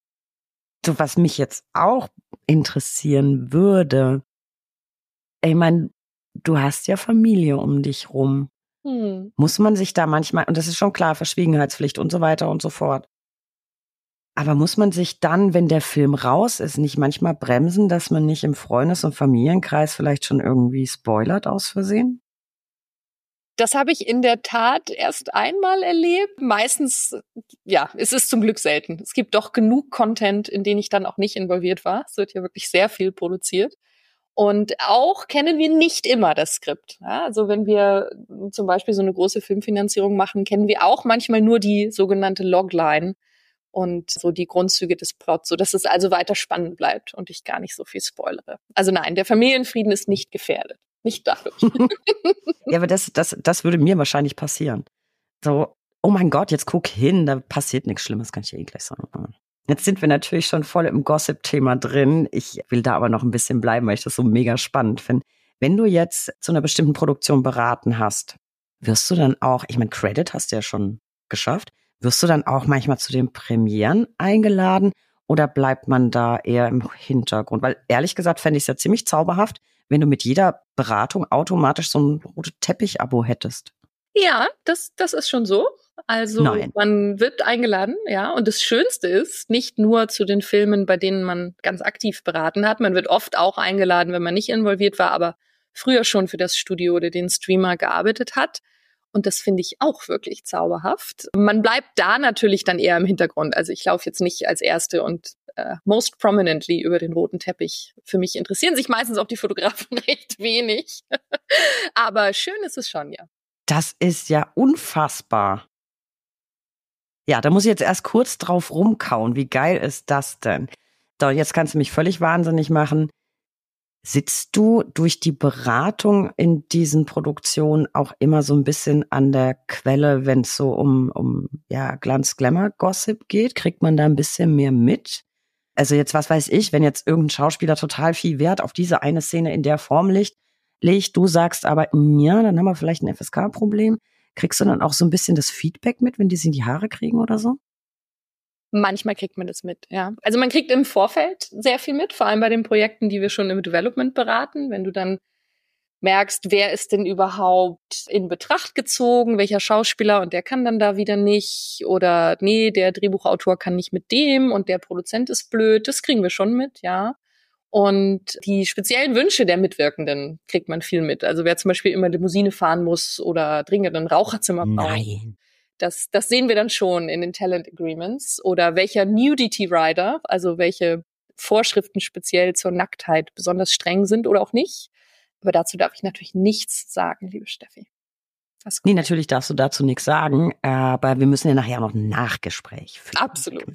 So, was mich jetzt auch interessieren würde, ich meine, du hast ja Familie um dich rum. Hm. Muss man sich da manchmal, und das ist schon klar, Verschwiegenheitspflicht und so weiter und so fort. Aber muss man sich dann, wenn der Film raus ist, nicht manchmal bremsen, dass man nicht im Freundes- und Familienkreis vielleicht schon irgendwie spoilert aus Versehen? Das habe ich in der Tat erst einmal erlebt. Meistens, ja, es ist zum Glück selten. Es gibt doch genug Content, in den ich dann auch nicht involviert war. Es wird ja wirklich sehr viel produziert. Und auch kennen wir nicht immer das Skript. Ja, also wenn wir zum Beispiel so eine große Filmfinanzierung machen, kennen wir auch manchmal nur die sogenannte Logline und so die Grundzüge des Plots, sodass es also weiter spannend bleibt und ich gar nicht so viel spoilere. Also nein, der Familienfrieden ist nicht gefährdet. Nicht dadurch. Ja, aber das, das, das würde mir wahrscheinlich passieren. So, oh mein Gott, jetzt guck hin, da passiert nichts Schlimmes, kann ich dir eh gleich sagen. Jetzt sind wir natürlich schon voll im Gossip-Thema drin. Ich will da aber noch ein bisschen bleiben, weil ich das so mega spannend finde. Wenn du jetzt zu einer bestimmten Produktion beraten hast, wirst du dann auch, ich meine, Credit hast du ja schon geschafft, wirst du dann auch manchmal zu den Premieren eingeladen oder bleibt man da eher im Hintergrund? Weil ehrlich gesagt fände ich es ja ziemlich zauberhaft, wenn du mit jeder Beratung automatisch so ein rotes Teppich-Abo hättest. Ja, das, das ist schon so. Also Nein. Man wird eingeladen, ja. Und das Schönste ist, nicht nur zu den Filmen, bei denen man ganz aktiv beraten hat. Man wird oft auch eingeladen, wenn man nicht involviert war, aber früher schon für das Studio oder den Streamer gearbeitet hat. Und das finde ich auch wirklich zauberhaft. Man bleibt da natürlich dann eher im Hintergrund. Also ich laufe jetzt nicht als Erste und äh, most prominently über den roten Teppich. Für mich interessieren sich meistens auch die Fotografen recht wenig. Aber schön ist es schon, ja. Das ist ja unfassbar. Ja, da muss ich jetzt erst kurz drauf rumkauen. Wie geil ist das denn? So, jetzt kannst du mich völlig wahnsinnig machen. Sitzt du durch die Beratung in diesen Produktionen auch immer so ein bisschen an der Quelle, wenn es so um, um ja, Glanz-Glamour-Gossip geht? Kriegt man da ein bisschen mehr mit? Also jetzt, was weiß ich, wenn jetzt irgendein Schauspieler total viel Wert auf diese eine Szene in der Form legt, legt, du sagst aber, ja, dann haben wir vielleicht ein F S K-Problem. Kriegst du dann auch so ein bisschen das Feedback mit, wenn die es in die Haare kriegen oder so? Manchmal kriegt man das mit, ja. Also man kriegt im Vorfeld sehr viel mit, vor allem bei den Projekten, die wir schon im Development beraten. Wenn du dann merkst, wer ist denn überhaupt in Betracht gezogen, welcher Schauspieler und der kann dann da wieder nicht oder nee, der Drehbuchautor kann nicht mit dem und der Produzent ist blöd. Das kriegen wir schon mit, ja. Und die speziellen Wünsche der Mitwirkenden kriegt man viel mit. Also wer zum Beispiel immer Limousine fahren muss oder dringend ein Raucherzimmer braucht. Nein. Das, das sehen wir dann schon in den Talent Agreements. Oder welcher Nudity Rider, also welche Vorschriften speziell zur Nacktheit besonders streng sind oder auch nicht. Aber dazu darf ich natürlich nichts sagen, liebe Steffi. Nee, natürlich darfst du dazu nichts sagen, aber wir müssen ja nachher noch ein Nachgespräch führen. Absolut.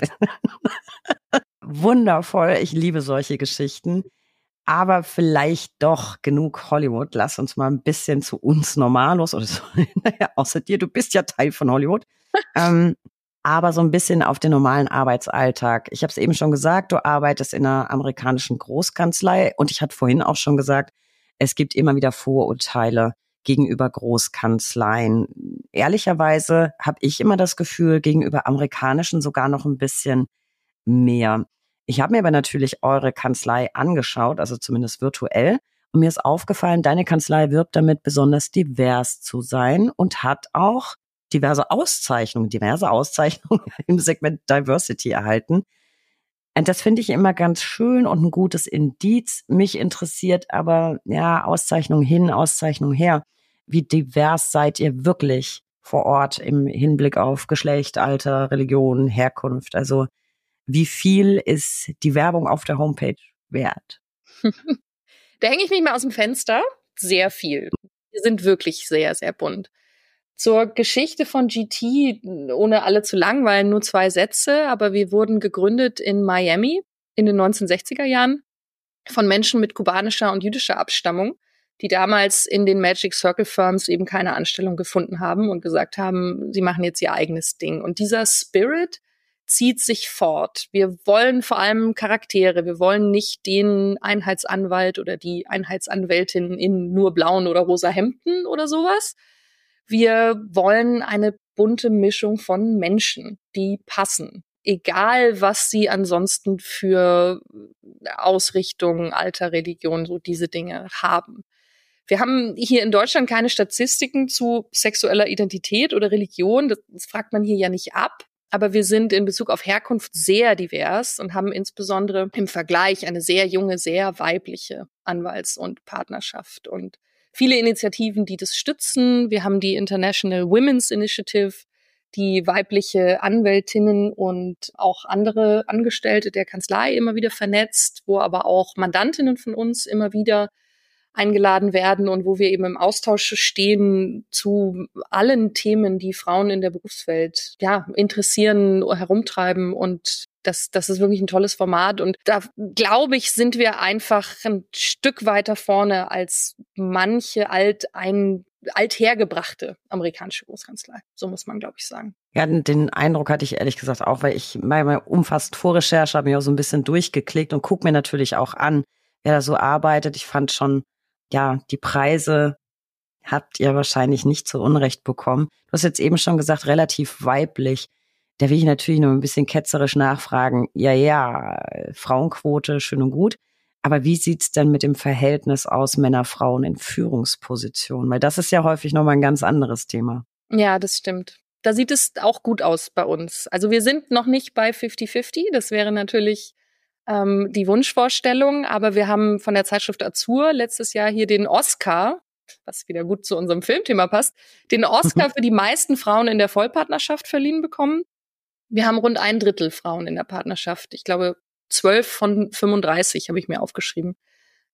Wundervoll, ich liebe solche Geschichten. Aber vielleicht doch genug Hollywood. Lass uns mal ein bisschen zu uns Normalos oder so. Naja, außer dir, du bist ja Teil von Hollywood. ähm, aber so ein bisschen auf den normalen Arbeitsalltag. Ich habe es eben schon gesagt, du arbeitest in einer amerikanischen Großkanzlei. Und ich hatte vorhin auch schon gesagt, es gibt immer wieder Vorurteile gegenüber Großkanzleien. Ehrlicherweise habe ich immer das Gefühl, gegenüber amerikanischen sogar noch ein bisschen mehr. Ich habe mir aber natürlich eure Kanzlei angeschaut, also zumindest virtuell. Und mir ist aufgefallen, deine Kanzlei wirbt damit, besonders divers zu sein und hat auch diverse Auszeichnungen, diverse Auszeichnungen im Segment Diversity erhalten. Und das finde ich immer ganz schön und ein gutes Indiz. Mich interessiert aber, ja, Auszeichnung hin, Auszeichnung her. Wie divers seid ihr wirklich vor Ort im Hinblick auf Geschlecht, Alter, Religion, Herkunft? Also wie viel ist die Werbung auf der Homepage wert? Da hänge ich mich mal aus dem Fenster. Sehr viel. Wir sind wirklich sehr, sehr bunt. Zur Geschichte von G T, ohne alle zu langweilen, nur zwei Sätze, aber wir wurden gegründet in Miami in den neunzehnhundertsechziger Jahren von Menschen mit kubanischer und jüdischer Abstammung, die damals in den Magic Circle Firms eben keine Anstellung gefunden haben und gesagt haben, sie machen jetzt ihr eigenes Ding. Und dieser Spirit zieht sich fort. Wir wollen vor allem Charaktere. Wir wollen nicht den Einheitsanwalt oder die Einheitsanwältin in nur blauen oder rosa Hemden oder sowas. Wir wollen eine bunte Mischung von Menschen, die passen. Egal, was sie ansonsten für Ausrichtung, Alter, Religion, so diese Dinge haben. Wir haben hier in Deutschland keine Statistiken zu sexueller Identität oder Religion. Das, das fragt man hier ja nicht ab. Aber wir sind in Bezug auf Herkunft sehr divers und haben insbesondere im Vergleich eine sehr junge, sehr weibliche Anwalts- und Partnerschaft und viele Initiativen, die das stützen. Wir haben die International Women's Initiative, die weibliche Anwältinnen und auch andere Angestellte der Kanzlei immer wieder vernetzt, wo aber auch Mandantinnen von uns immer wieder eingeladen werden und wo wir eben im Austausch stehen zu allen Themen, die Frauen in der Berufswelt ja interessieren, herumtreiben, und das, das ist wirklich ein tolles Format. Und da, glaube ich, sind wir einfach ein Stück weiter vorne als manche alt ein althergebrachte amerikanische Großkanzlei. So muss man, glaube ich, sagen. Ja, den Eindruck hatte ich ehrlich gesagt auch, weil ich meine umfasst Vorrecherche habe mich auch so ein bisschen durchgeklickt und gucke mir natürlich auch an, wer da so arbeitet. Ich fand schon, ja, die Preise habt ihr wahrscheinlich nicht zu Unrecht bekommen. Du hast jetzt eben schon gesagt, relativ weiblich. Da will ich natürlich noch ein bisschen ketzerisch nachfragen. Ja, ja, Frauenquote, schön und gut. Aber wie sieht's denn mit dem Verhältnis aus Männer-Frauen in Führungspositionen? Weil das ist ja häufig nochmal ein ganz anderes Thema. Ja, das stimmt. Da sieht es auch gut aus bei uns. Also wir sind noch nicht bei fifty fifty. Das wäre natürlich ähm, die Wunschvorstellung. Aber wir haben von der Zeitschrift Azur letztes Jahr hier den Oscar, was wieder gut zu unserem Filmthema passt, den Oscar für die meisten Frauen in der Vollpartnerschaft verliehen bekommen. Wir haben rund ein Drittel Frauen in der Partnerschaft. Ich glaube, zwölf von fünfunddreißig habe ich mir aufgeschrieben.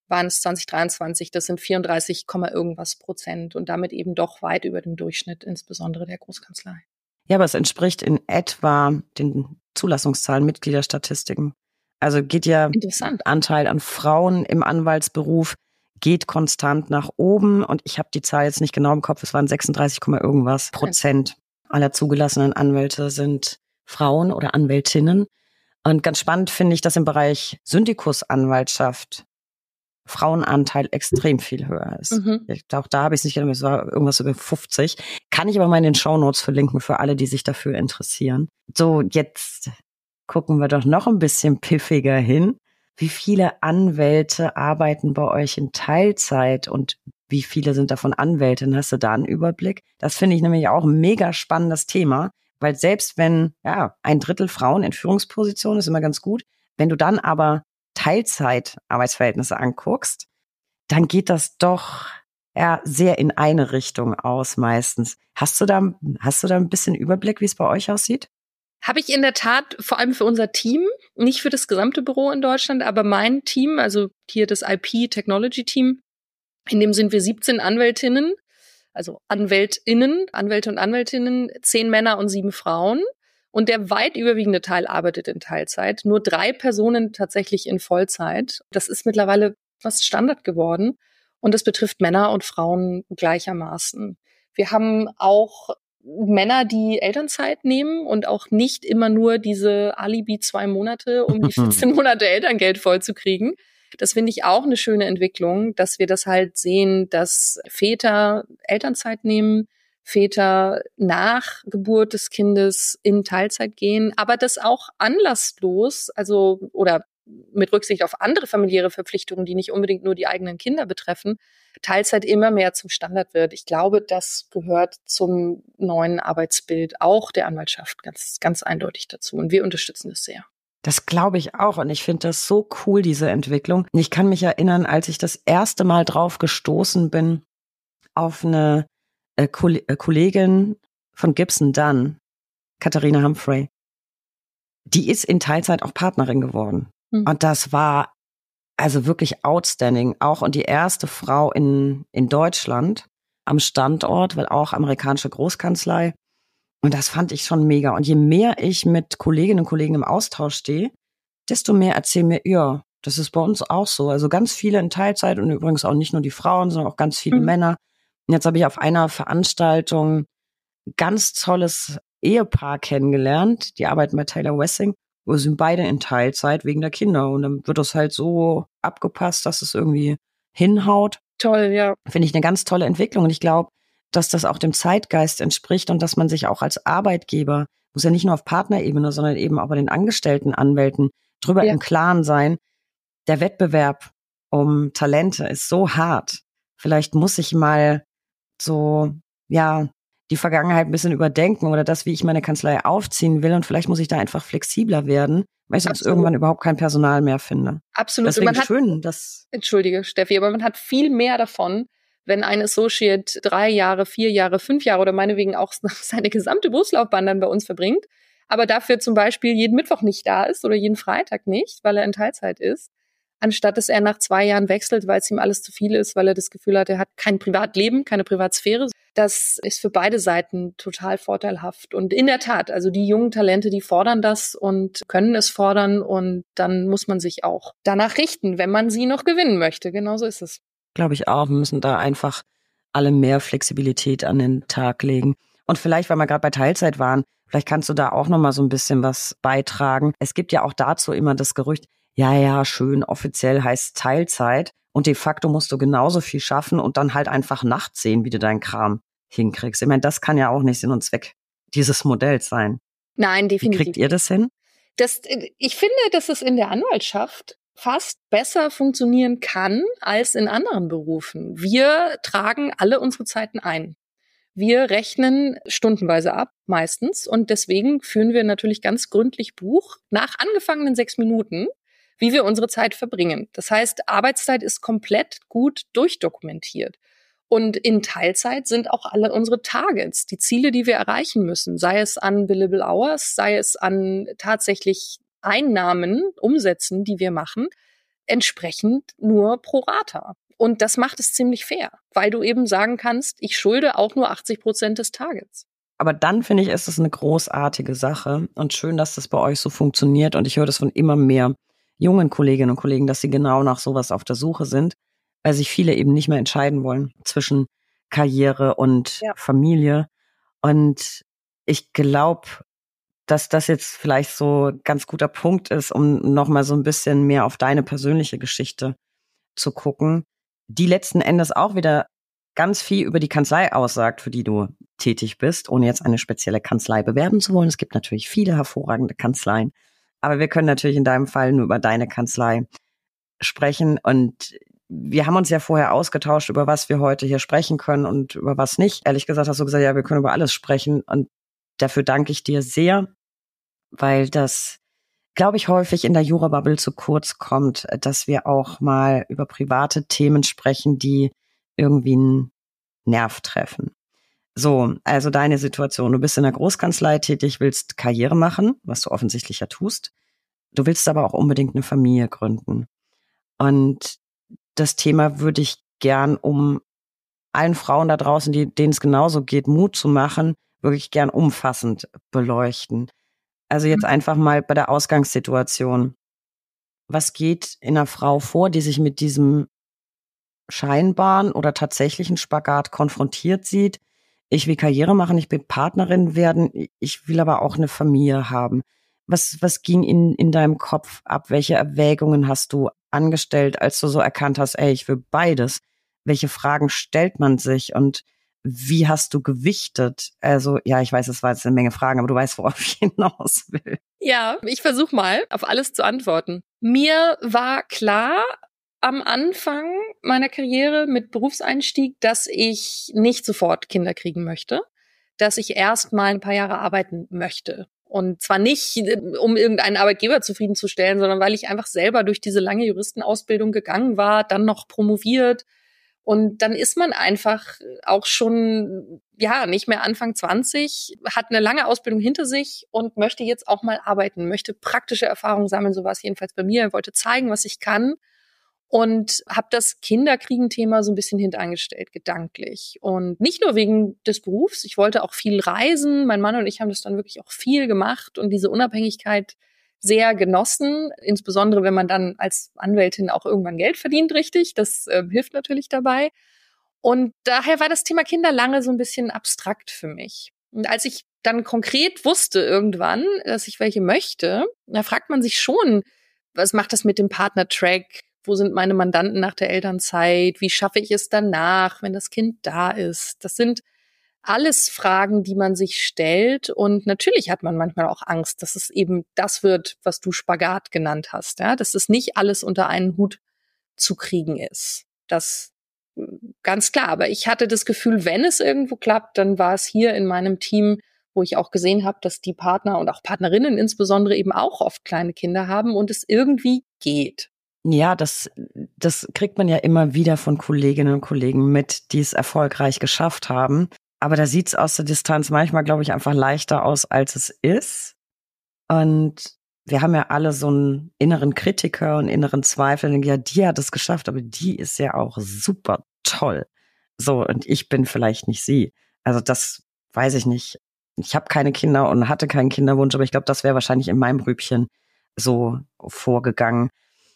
waren es zwanzig dreiundzwanzig, das sind vierunddreißig, irgendwas Prozent und damit eben doch weit über dem Durchschnitt, insbesondere der Großkanzlei. Ja, aber es entspricht in etwa den Zulassungszahlen, Mitgliederstatistiken. Also geht ja Anteil an Frauen im Anwaltsberuf, geht konstant nach oben und ich habe die Zahl jetzt nicht genau im Kopf, es waren sechsunddreißig, irgendwas Prozent aller zugelassenen Anwälte sind Frauen oder Anwältinnen. Und ganz spannend finde ich, dass im Bereich Syndikusanwaltschaft Frauenanteil extrem viel höher ist. Mhm. Ich, auch da habe ich es nicht gedacht, es war irgendwas über fünfzig. Kann ich aber mal in den Shownotes verlinken für alle, die sich dafür interessieren. So, jetzt gucken wir doch noch ein bisschen piffiger hin. Wie viele Anwälte arbeiten bei euch in Teilzeit und wie viele sind davon Anwältinnen? Hast du da einen Überblick? Das finde ich nämlich auch ein mega spannendes Thema, weil selbst wenn ja ein Drittel Frauen in Führungspositionen ist immer ganz gut, wenn du dann aber Teilzeit-Arbeitsverhältnisse anguckst, dann geht das doch ja sehr in eine Richtung aus meistens. Hast du da, hast du da ein bisschen Überblick, wie es bei euch aussieht? Habe ich in der Tat, vor allem für unser Team, nicht für das gesamte Büro in Deutschland, aber mein Team, also hier das I P-Technology-Team, in dem sind wir siebzehn Anwältinnen, also AnwältInnen, Anwälte und Anwältinnen, zehn Männer und sieben Frauen. Und der weit überwiegende Teil arbeitet in Teilzeit. Nur drei Personen tatsächlich in Vollzeit. Das ist mittlerweile fast Standard geworden. Und das betrifft Männer und Frauen gleichermaßen. Wir haben auch Männer, die Elternzeit nehmen und auch nicht immer nur diese Alibi zwei Monate, um die vierzehn Monate Elterngeld vollzukriegen. Das finde ich auch eine schöne Entwicklung, dass wir das halt sehen, dass Väter Elternzeit nehmen, Väter nach Geburt des Kindes in Teilzeit gehen, aber das auch anlasslos, also oder mit Rücksicht auf andere familiäre Verpflichtungen, die nicht unbedingt nur die eigenen Kinder betreffen, Teilzeit immer mehr zum Standard wird. Ich glaube, das gehört zum neuen Arbeitsbild auch der Anwaltschaft ganz, ganz eindeutig dazu. Und wir unterstützen das sehr. Das glaube ich auch. Und ich finde das so cool, diese Entwicklung. Ich kann mich erinnern, als ich das erste Mal drauf gestoßen bin, auf eine äh, Ko- äh, Kollegin von Gibson Dunn, Katharina Humphrey. Die ist in Teilzeit auch Partnerin geworden. Mhm. Und das war also wirklich outstanding. Auch und die erste Frau in, in Deutschland am Standort, weil auch amerikanische Großkanzlei. Und das fand ich schon mega. Und je mehr ich mit Kolleginnen und Kollegen im Austausch stehe, desto mehr erzählen mir, ja, das ist bei uns auch so. Also ganz viele in Teilzeit und übrigens auch nicht nur die Frauen, sondern auch ganz viele mhm. Männer. Und jetzt habe ich auf einer Veranstaltung ein ganz tolles Ehepaar kennengelernt. Die arbeiten bei Taylor Wessing. Wir sind beide in Teilzeit wegen der Kinder. Und dann wird das halt so abgepasst, dass es irgendwie hinhaut. Toll, ja. Finde ich eine ganz tolle Entwicklung. Und ich glaube, dass das auch dem Zeitgeist entspricht und dass man sich auch als Arbeitgeber, muss ja nicht nur auf Partnerebene, sondern eben auch bei den Angestellten, Anwälten, drüber ja. im Klaren sein. Der Wettbewerb um Talente ist so hart. Vielleicht muss ich mal so, ja, die Vergangenheit ein bisschen überdenken oder das, wie ich meine Kanzlei aufziehen will. Und vielleicht muss ich da einfach flexibler werden, weil ich sonst Absolut. irgendwann überhaupt kein Personal mehr finde. Absolut. Deswegen man hat, schön, dass... Entschuldige, Steffi, aber man hat viel mehr davon, wenn ein Associate drei Jahre, vier Jahre, fünf Jahre oder meinetwegen auch seine gesamte Berufslaufbahn dann bei uns verbringt, aber dafür zum Beispiel jeden Mittwoch nicht da ist oder jeden Freitag nicht, weil er in Teilzeit ist, anstatt dass er nach zwei Jahren wechselt, weil es ihm alles zu viel ist, weil er das Gefühl hat, er hat kein Privatleben, keine Privatsphäre. Das ist für beide Seiten total vorteilhaft. Und in der Tat, also die jungen Talente, die fordern das und können es fordern und dann muss man sich auch danach richten, wenn man sie noch gewinnen möchte. Genauso ist es. Glaube ich auch. Wir müssen da einfach alle mehr Flexibilität an den Tag legen. Und vielleicht, weil wir gerade bei Teilzeit waren, vielleicht kannst du da auch noch mal so ein bisschen was beitragen. Es gibt ja auch dazu immer das Gerücht, ja, ja, schön, offiziell heißt Teilzeit und de facto musst du genauso viel schaffen und dann halt einfach nachts sehen, wie du deinen Kram hinkriegst. Ich meine, das kann ja auch nicht Sinn und Zweck dieses Modells sein. Nein, definitiv. Wie kriegt ihr das hin? Das, ich finde, dass es in der Anwaltschaft fast besser funktionieren kann als in anderen Berufen. Wir tragen alle unsere Zeiten ein. Wir rechnen stundenweise ab, meistens. Und deswegen führen wir natürlich ganz gründlich Buch nach angefangenen sechs Minuten, wie wir unsere Zeit verbringen. Das heißt, Arbeitszeit ist komplett gut durchdokumentiert. Und in Teilzeit sind auch alle unsere Targets, die Ziele, die wir erreichen müssen, sei es an Billable Hours, sei es an tatsächlich Einnahmen, Umsätzen, die wir machen, entsprechend nur pro rata. Und das macht es ziemlich fair, weil du eben sagen kannst, ich schulde auch nur achtzig Prozent des Targets. Aber dann finde ich, ist es eine großartige Sache und schön, dass das bei euch so funktioniert. Und ich höre das von immer mehr jungen Kolleginnen und Kollegen, dass sie genau nach sowas auf der Suche sind, weil sich viele eben nicht mehr entscheiden wollen zwischen Karriere und ja. Familie. Und ich glaube, dass das jetzt vielleicht so ein ganz guter Punkt ist, um nochmal so ein bisschen mehr auf deine persönliche Geschichte zu gucken, die letzten Endes auch wieder ganz viel über die Kanzlei aussagt, für die du tätig bist, ohne jetzt eine spezielle Kanzlei bewerben zu wollen. Es gibt natürlich viele hervorragende Kanzleien, aber wir können natürlich in deinem Fall nur über deine Kanzlei sprechen. Und wir haben uns ja vorher ausgetauscht, über was wir heute hier sprechen können und über was nicht. Ehrlich gesagt hast du gesagt, ja, wir können über alles sprechen. Und dafür danke ich dir sehr, weil das, glaube ich, häufig in der Jura-Bubble zu kurz kommt, dass wir auch mal über private Themen sprechen, die irgendwie einen Nerv treffen. So, also deine Situation. Du bist in der Großkanzlei tätig, willst Karriere machen, was du offensichtlich ja tust. Du willst aber auch unbedingt eine Familie gründen. Und das Thema würde ich gern, um allen Frauen da draußen, die, denen es genauso geht, Mut zu machen, wirklich gern umfassend beleuchten. Also jetzt einfach mal bei der Ausgangssituation. Was geht in einer Frau vor, die sich mit diesem scheinbaren oder tatsächlichen Spagat konfrontiert sieht? Ich will Karriere machen, ich will Partnerin werden, ich will aber auch eine Familie haben. Was, was ging in, in deinem Kopf ab? Welche Erwägungen hast du angestellt, als du so erkannt hast, ey, ich will beides? Welche Fragen stellt man sich und wie hast du gewichtet? Also, ja, ich weiß, es war jetzt eine Menge Fragen, aber du weißt, worauf ich hinaus will. Ja, ich versuche mal, auf alles zu antworten. Mir war klar am Anfang meiner Karriere mit Berufseinstieg, dass ich nicht sofort Kinder kriegen möchte, dass ich erst mal ein paar Jahre arbeiten möchte. Und zwar nicht, um irgendeinen Arbeitgeber zufriedenzustellen, sondern weil ich einfach selber durch diese lange Juristenausbildung gegangen war, dann noch promoviert. Und dann ist man einfach auch schon, ja, nicht mehr Anfang zwanzig, hat eine lange Ausbildung hinter sich und möchte jetzt auch mal arbeiten, möchte praktische Erfahrungen sammeln, so war es jedenfalls bei mir, wollte zeigen, was ich kann. Und habe das Kinderkriegen-Thema so ein bisschen hintangestellt, gedanklich. Und nicht nur wegen des Berufs, ich wollte auch viel reisen. Mein Mann und ich haben das dann wirklich auch viel gemacht und diese Unabhängigkeit sehr genossen. Insbesondere, wenn man dann als Anwältin auch irgendwann Geld verdient, richtig. Das äh, hilft natürlich dabei. Und daher war das Thema Kinder lange so ein bisschen abstrakt für mich. Und als ich dann konkret wusste irgendwann, dass ich welche möchte, da fragt man sich schon, was macht das mit dem Partner-Track? Wo sind meine Mandanten nach der Elternzeit? Wie schaffe ich es danach, wenn das Kind da ist? Das sind alles Fragen, die man sich stellt. Und natürlich hat man manchmal auch Angst, dass es eben das wird, was du Spagat genannt hast. Ja? Dass es nicht alles unter einen Hut zu kriegen ist. Das ganz klar. Aber ich hatte das Gefühl, wenn es irgendwo klappt, dann war es hier in meinem Team, wo ich auch gesehen habe, dass die Partner und auch Partnerinnen insbesondere eben auch oft kleine Kinder haben und es irgendwie geht. Ja, das, das kriegt man ja immer wieder von Kolleginnen und Kollegen mit, die es erfolgreich geschafft haben. Aber da sieht's aus der Distanz manchmal, glaube ich, einfach leichter aus, als es ist. Und wir haben ja alle so einen inneren Kritiker und inneren Zweifel. Und denken, ja, die hat es geschafft, aber die ist ja auch super toll. So, und ich bin vielleicht nicht sie. Also das weiß ich nicht. Ich habe keine Kinder und hatte keinen Kinderwunsch, aber ich glaube, das wäre wahrscheinlich in meinem Rübchen so vorgegangen.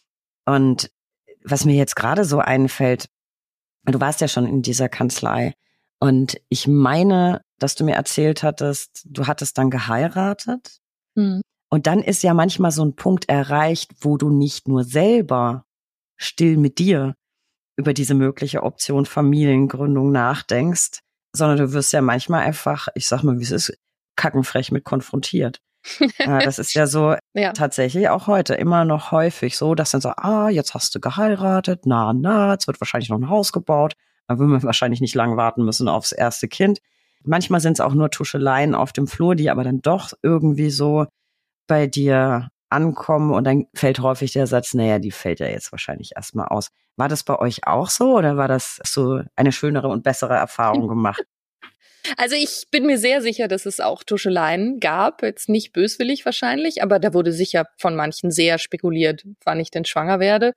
Und was mir jetzt gerade so einfällt, du warst ja schon in dieser Kanzlei und ich meine, dass du mir erzählt hattest, du hattest dann geheiratet. Mhm. Und dann ist ja manchmal so ein Punkt erreicht, wo du nicht nur selber still mit dir über diese mögliche Option Familiengründung nachdenkst, sondern du wirst ja manchmal einfach, ich sag mal, wie es ist, kackenfrech mit konfrontiert. Ja, das ist ja so ja. Tatsächlich auch heute immer noch häufig so, dass dann so, ah, jetzt hast du geheiratet, na, na, jetzt wird wahrscheinlich noch ein Haus gebaut, dann will man wahrscheinlich nicht lang warten müssen aufs erste Kind. Manchmal sind es auch nur Tuscheleien auf dem Flur, die aber dann doch irgendwie so bei dir ankommen und dann fällt häufig der Satz, naja, die fällt ja jetzt wahrscheinlich erstmal aus. War das bei euch auch so oder war das so eine schönere und bessere Erfahrung gemacht? Also ich bin mir sehr sicher, dass es auch Tuscheleien gab, jetzt nicht böswillig wahrscheinlich, aber da wurde sicher von manchen sehr spekuliert, wann ich denn schwanger werde.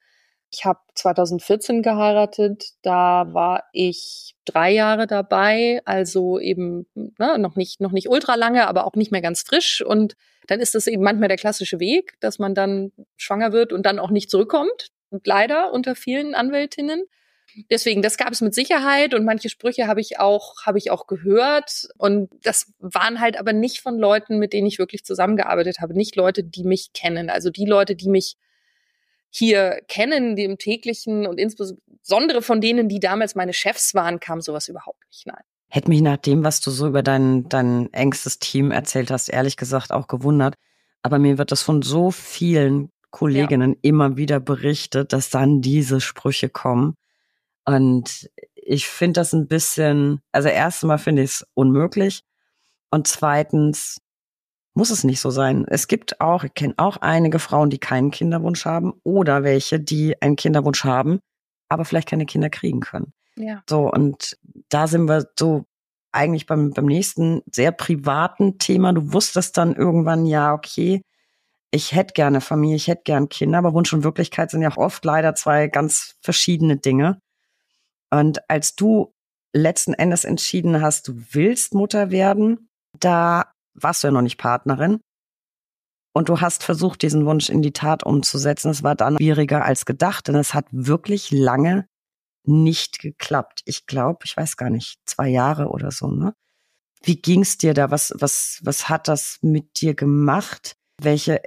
Ich habe zweitausendvierzehn geheiratet, da war ich drei Jahre dabei, also eben ne, noch nicht noch nicht ultra lange, aber auch nicht mehr ganz frisch. Und dann ist das eben manchmal der klassische Weg, dass man dann schwanger wird und dann auch nicht zurückkommt. Und leider unter vielen Anwältinnen. Deswegen, das gab es mit Sicherheit und manche Sprüche habe ich auch habe ich auch gehört. Und das waren halt aber nicht von Leuten, mit denen ich wirklich zusammengearbeitet habe, nicht Leute, die mich kennen. Also die Leute, die mich hier kennen, die im täglichen und insbesondere von denen, die damals meine Chefs waren, kam sowas überhaupt nicht, nein. Hätte mich nach dem, was du so über dein, dein engstes Team erzählt hast, ehrlich gesagt auch gewundert. Aber mir wird das von so vielen Kolleginnen ja. immer wieder berichtet, dass dann diese Sprüche kommen. Und ich finde das ein bisschen, also erstens mal finde ich es unmöglich und zweitens muss es nicht so sein. Es gibt auch, ich kenne auch einige Frauen, die keinen Kinderwunsch haben oder welche, die einen Kinderwunsch haben, aber vielleicht keine Kinder kriegen können. Ja. So, und da sind wir so eigentlich beim, beim nächsten sehr privaten Thema. Du wusstest dann irgendwann, ja, okay, ich hätte gerne Familie, ich hätte gern Kinder, aber Wunsch und Wirklichkeit sind ja oft leider zwei ganz verschiedene Dinge. Und als du letzten Endes entschieden hast, du willst Mutter werden, da warst du ja noch nicht Partnerin und du hast versucht, diesen Wunsch in die Tat umzusetzen. Es war dann schwieriger als gedacht, denn es hat wirklich lange nicht geklappt. Ich glaube, ich weiß gar nicht, zwei Jahre oder so, ne? Wie ging's dir da? Was, was, was hat das mit dir gemacht? Welche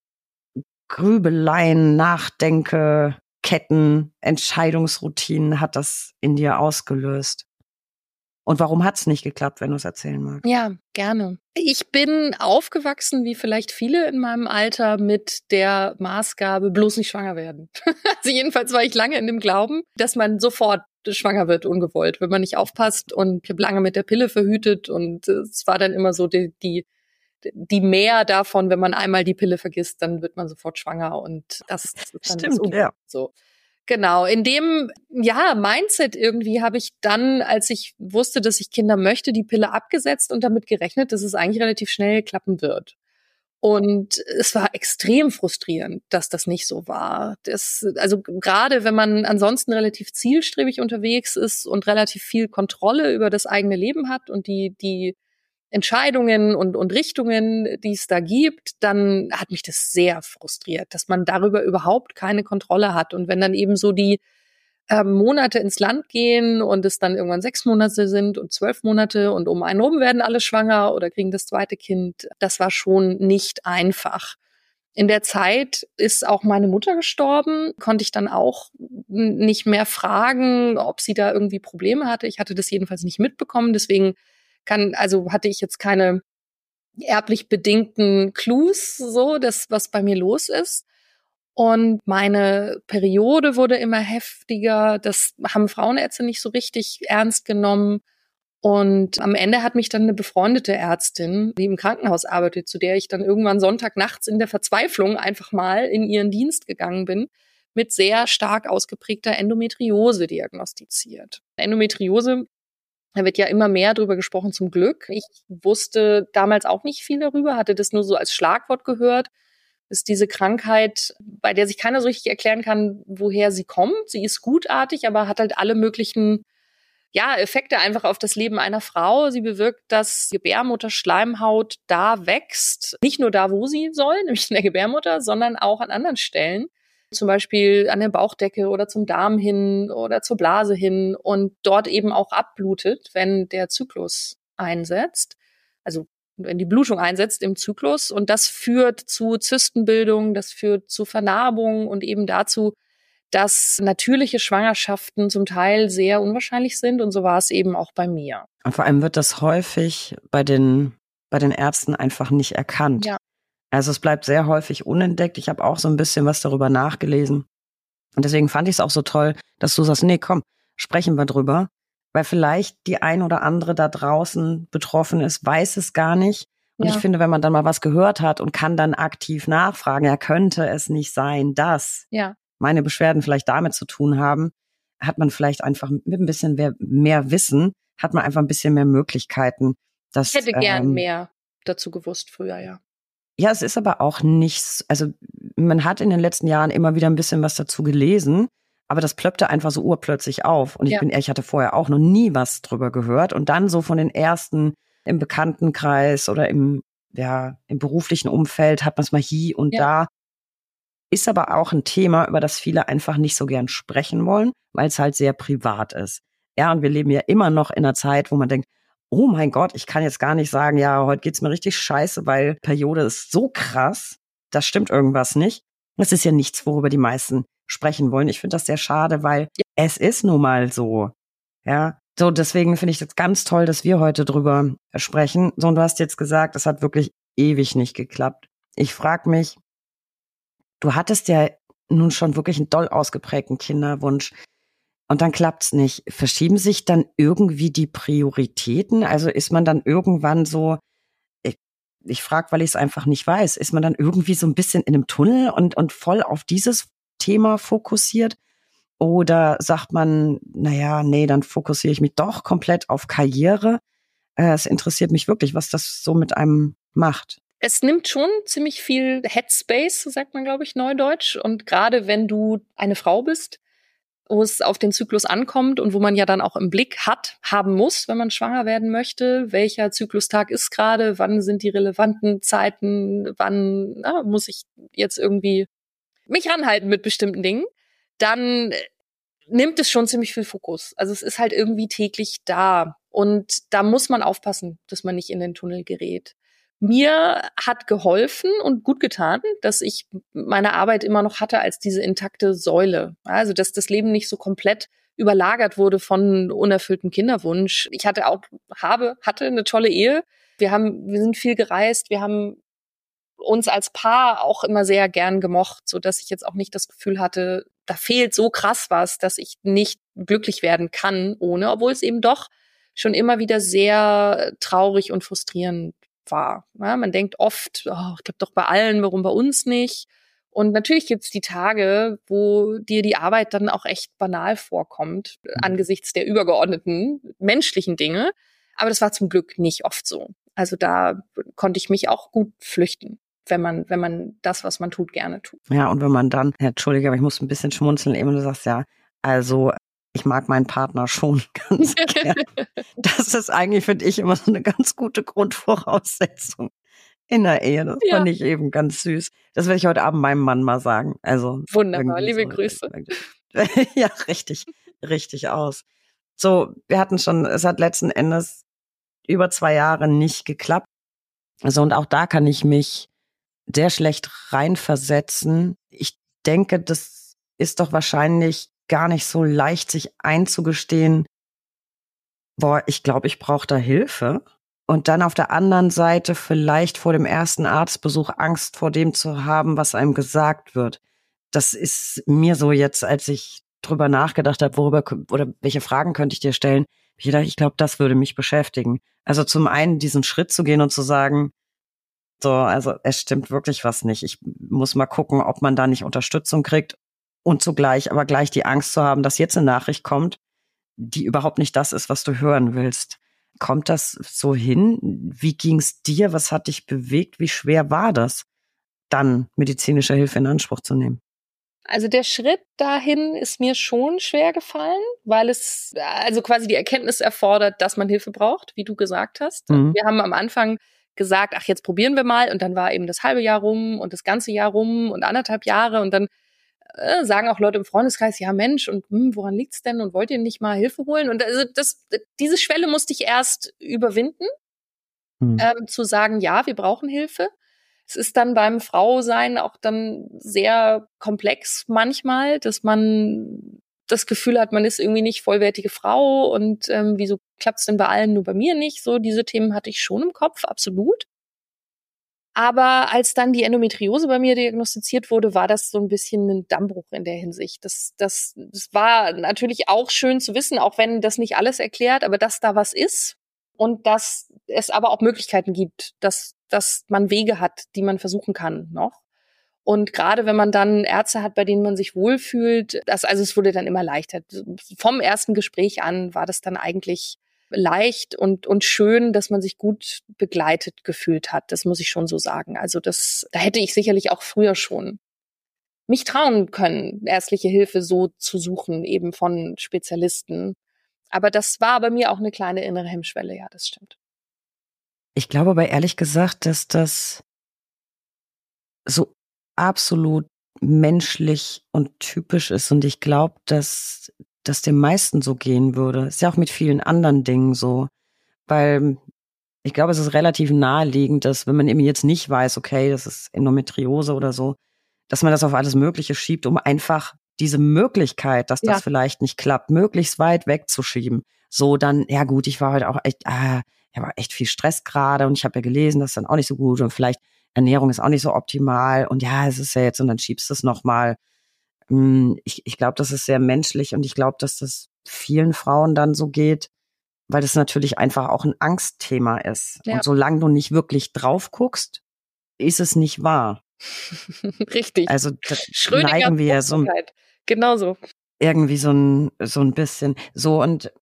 Grübeleien, Nachdenke, Ketten, Entscheidungsroutinen hat das in dir ausgelöst? Und warum hat's nicht geklappt, wenn du es erzählen magst? Ja, gerne. Ich bin aufgewachsen, wie vielleicht viele in meinem Alter, mit der Maßgabe, bloß nicht schwanger werden. Also jedenfalls war ich lange in dem Glauben, dass man sofort schwanger wird, ungewollt, wenn man nicht aufpasst. Und ich habe lange mit der Pille verhütet und es war dann immer so die, die, die Mehr davon, wenn man einmal die Pille vergisst, dann wird man sofort schwanger und das, das ist dann Stimmt, das ja. so. Genau, in dem ja Mindset irgendwie habe ich dann, als ich wusste, dass ich Kinder möchte, die Pille abgesetzt und damit gerechnet, dass es eigentlich relativ schnell klappen wird. Und es war extrem frustrierend, dass das nicht so war. Das, also gerade wenn man ansonsten relativ zielstrebig unterwegs ist und relativ viel Kontrolle über das eigene Leben hat und die die Entscheidungen und, und Richtungen, die es da gibt, dann hat mich das sehr frustriert, dass man darüber überhaupt keine Kontrolle hat. Und wenn dann eben so die äh, Monate ins Land gehen und es dann irgendwann sechs Monate sind und zwölf Monate und um einen rum werden alle schwanger oder kriegen das zweite Kind, das war schon nicht einfach. In der Zeit ist auch meine Mutter gestorben, konnte ich dann auch nicht mehr fragen, ob sie da irgendwie Probleme hatte. Ich hatte das jedenfalls nicht mitbekommen, deswegen kann, also hatte ich jetzt keine erblich bedingten Clues, so, das, was bei mir los ist. Und meine Periode wurde immer heftiger. Das haben Frauenärzte nicht so richtig ernst genommen. Und am Ende hat mich dann eine befreundete Ärztin, die im Krankenhaus arbeitet, zu der ich dann irgendwann Sonntagnachts in der Verzweiflung einfach mal in ihren Dienst gegangen bin, mit sehr stark ausgeprägter Endometriose diagnostiziert. Endometriose, da wird ja immer mehr drüber gesprochen, zum Glück. Ich wusste damals auch nicht viel darüber, hatte das nur so als Schlagwort gehört. Das ist diese Krankheit, bei der sich keiner so richtig erklären kann, woher sie kommt. Sie ist gutartig, aber hat halt alle möglichen ja, Effekte einfach auf das Leben einer Frau. Sie bewirkt, dass Gebärmutterschleimhaut da wächst. Nicht nur da, wo sie soll, nämlich in der Gebärmutter, sondern auch an anderen Stellen. Zum Beispiel an der Bauchdecke oder zum Darm hin oder zur Blase hin und dort eben auch abblutet, wenn der Zyklus einsetzt. Also wenn die Blutung einsetzt im Zyklus. Und das führt zu Zystenbildung, das führt zu Vernarbung und eben dazu, dass natürliche Schwangerschaften zum Teil sehr unwahrscheinlich sind. Und so war es eben auch bei mir. Und vor allem wird das häufig bei den, bei den Ärzten einfach nicht erkannt. Ja. Also es bleibt sehr häufig unentdeckt. Ich habe auch so ein bisschen was darüber nachgelesen. Und deswegen fand ich es auch so toll, dass du sagst, nee, komm, sprechen wir drüber. Weil vielleicht die ein oder andere da draußen betroffen ist, weiß es gar nicht. Und ja. Ich finde, wenn man dann mal was gehört hat und kann dann aktiv nachfragen, ja, könnte es nicht sein, dass ja. meine Beschwerden vielleicht damit zu tun haben, hat man vielleicht einfach mit ein bisschen mehr, mehr Wissen, hat man einfach ein bisschen mehr Möglichkeiten. Dass, ich hätte gern ähm, mehr dazu gewusst früher, ja. Ja, es ist aber auch nichts, also man hat in den letzten Jahren immer wieder ein bisschen was dazu gelesen, aber das plöppte einfach so urplötzlich auf. Und ich ja. bin ehrlich, ich hatte vorher auch noch nie was drüber gehört. Und dann so von den ersten im Bekanntenkreis oder im, ja, im beruflichen Umfeld hat man es mal hier und ja. da. Ist aber auch ein Thema, über das viele einfach nicht so gern sprechen wollen, weil es halt sehr privat ist. Ja, und wir leben ja immer noch in einer Zeit, wo man denkt, oh mein Gott, ich kann jetzt gar nicht sagen, ja, heute geht's mir richtig scheiße, weil Periode ist so krass, da stimmt irgendwas nicht. Das ist ja nichts, worüber die meisten sprechen wollen. Ich finde das sehr schade, weil ja. es ist nun mal so. Ja, so deswegen finde ich das ganz toll, dass wir heute drüber sprechen. So, und du hast jetzt gesagt, es hat wirklich ewig nicht geklappt. Ich frage mich, du hattest ja nun schon wirklich einen doll ausgeprägten Kinderwunsch und dann klappt's nicht. Verschieben sich dann irgendwie die Prioritäten? Also ist man dann irgendwann so, ich, ich frage, weil ich es einfach nicht weiß, ist man dann irgendwie so ein bisschen in einem Tunnel und, und voll auf dieses Thema fokussiert? Oder sagt man, naja, nee, dann fokussiere ich mich doch komplett auf Karriere? Äh, es interessiert mich wirklich, was das so mit einem macht. Es nimmt schon ziemlich viel Headspace, sagt man, glaube ich, neudeutsch. Und gerade wenn du eine Frau bist, wo es auf den Zyklus ankommt und wo man ja dann auch im Blick hat, haben muss, wenn man schwanger werden möchte, welcher Zyklustag ist gerade, wann sind die relevanten Zeiten, wann na, muss ich jetzt irgendwie mich ranhalten mit bestimmten Dingen, dann nimmt es schon ziemlich viel Fokus. Also es ist halt irgendwie täglich da. Und da muss man aufpassen, dass man nicht in den Tunnel gerät. Mir hat geholfen und gut getan, dass ich meine Arbeit immer noch hatte als diese intakte Säule. Also, dass das Leben nicht so komplett überlagert wurde von unerfülltem Kinderwunsch. Ich hatte auch, habe, hatte eine tolle Ehe. Wir haben, wir sind viel gereist. Wir haben uns als Paar auch immer sehr gern gemocht, so dass ich jetzt auch nicht das Gefühl hatte, da fehlt so krass was, dass ich nicht glücklich werden kann ohne, obwohl es eben doch schon immer wieder sehr traurig und frustrierend war. Ja, man denkt oft, oh, ich glaube doch bei allen, warum bei uns nicht? Und natürlich gibt's die Tage, wo dir die Arbeit dann auch echt banal vorkommt, angesichts der übergeordneten menschlichen Dinge. Aber das war zum Glück nicht oft so. Also da konnte ich mich auch gut flüchten, wenn man, wenn man das, was man tut, gerne tut. Ja, und wenn man dann, ja, Entschuldige, aber ich muss ein bisschen schmunzeln, eben du sagst ja, also ich mag meinen Partner schon ganz gerne. Das ist eigentlich, finde ich, immer so eine ganz gute Grundvoraussetzung in der Ehe. Das ja. fand ich eben ganz süß. Das werde ich heute Abend meinem Mann mal sagen. Also wunderbar, liebe so, Grüße. Ja, richtig, richtig aus. So, wir hatten schon, es hat letzten Endes über zwei Jahre nicht geklappt. Also und auch da kann ich mich sehr schlecht reinversetzen. Ich denke, das ist doch wahrscheinlich gar nicht so leicht, sich einzugestehen, boah, ich glaube, ich brauche da Hilfe. Und dann auf der anderen Seite vielleicht vor dem ersten Arztbesuch Angst vor dem zu haben, was einem gesagt wird. Das ist mir so jetzt, als ich drüber nachgedacht habe, worüber oder welche Fragen könnte ich dir stellen, ich gedacht, ich glaube, das würde mich beschäftigen. Also zum einen diesen Schritt zu gehen und zu sagen, so, also es stimmt wirklich was nicht. Ich muss mal gucken, ob man da nicht Unterstützung kriegt. Und zugleich aber gleich die Angst zu haben, dass jetzt eine Nachricht kommt, die überhaupt nicht das ist, was du hören willst. Kommt das so hin? Wie ging's dir? Was hat dich bewegt? Wie schwer war das, dann medizinische Hilfe in Anspruch zu nehmen? Also der Schritt dahin ist mir schon schwer gefallen, weil es also quasi die Erkenntnis erfordert, dass man Hilfe braucht, wie du gesagt hast. Mhm. Wir haben am Anfang gesagt, ach, jetzt probieren wir mal. Und dann war eben das halbe Jahr rum und das ganze Jahr rum und anderthalb Jahre. Und dann äh, sagen auch Leute im Freundeskreis, ja Mensch, und hm, woran liegt's denn? Und wollt ihr nicht mal Hilfe holen? Und also das, diese Schwelle musste ich erst überwinden, hm. ähm, zu sagen, ja, wir brauchen Hilfe. Es ist dann beim Frausein auch dann sehr komplex manchmal, dass man das Gefühl hat, man ist irgendwie nicht vollwertige Frau und ähm, wieso klappt's denn bei allen, nur bei mir nicht? So, diese Themen hatte ich schon im Kopf, absolut. Aber als dann die Endometriose bei mir diagnostiziert wurde, war das so ein bisschen ein Dammbruch in der Hinsicht. Das, das, das war natürlich auch schön zu wissen, auch wenn das nicht alles erklärt, aber dass da was ist und dass es aber auch Möglichkeiten gibt, dass, dass man Wege hat, die man versuchen kann noch. Und gerade wenn man dann Ärzte hat, bei denen man sich wohlfühlt, das, also es wurde dann immer leichter. Vom ersten Gespräch an war das dann eigentlich leicht und und schön, dass man sich gut begleitet gefühlt hat. Das muss ich schon so sagen. Also das, da hätte ich sicherlich auch früher schon mich trauen können, ärztliche Hilfe so zu suchen, eben von Spezialisten. Aber das war bei mir auch eine kleine innere Hemmschwelle, ja, das stimmt. Ich glaube aber ehrlich gesagt, dass das so absolut menschlich und typisch ist. Und ich glaube, dass das den meisten so gehen würde. Ist ja auch mit vielen anderen Dingen so. Weil ich glaube, es ist relativ naheliegend, dass wenn man eben jetzt nicht weiß, okay, das ist Endometriose oder so, dass man das auf alles Mögliche schiebt, um einfach diese Möglichkeit, dass das Ja. vielleicht nicht klappt, möglichst weit wegzuschieben. So dann, ja gut, ich war heute auch echt, ah, ich habe echt viel Stress gerade und ich habe ja gelesen, das ist dann auch nicht so gut und vielleicht Ernährung ist auch nicht so optimal und ja, es ist ja jetzt und dann schiebst du es nochmal. Ich, ich glaube, das ist sehr menschlich und ich glaube, dass das vielen Frauen dann so geht, weil das natürlich einfach auch ein Angstthema ist. Ja. Und solange du nicht wirklich drauf guckst, ist es nicht wahr. Richtig. Also da neigen wir ja so genauso. Irgendwie so ein so ein bisschen. So, und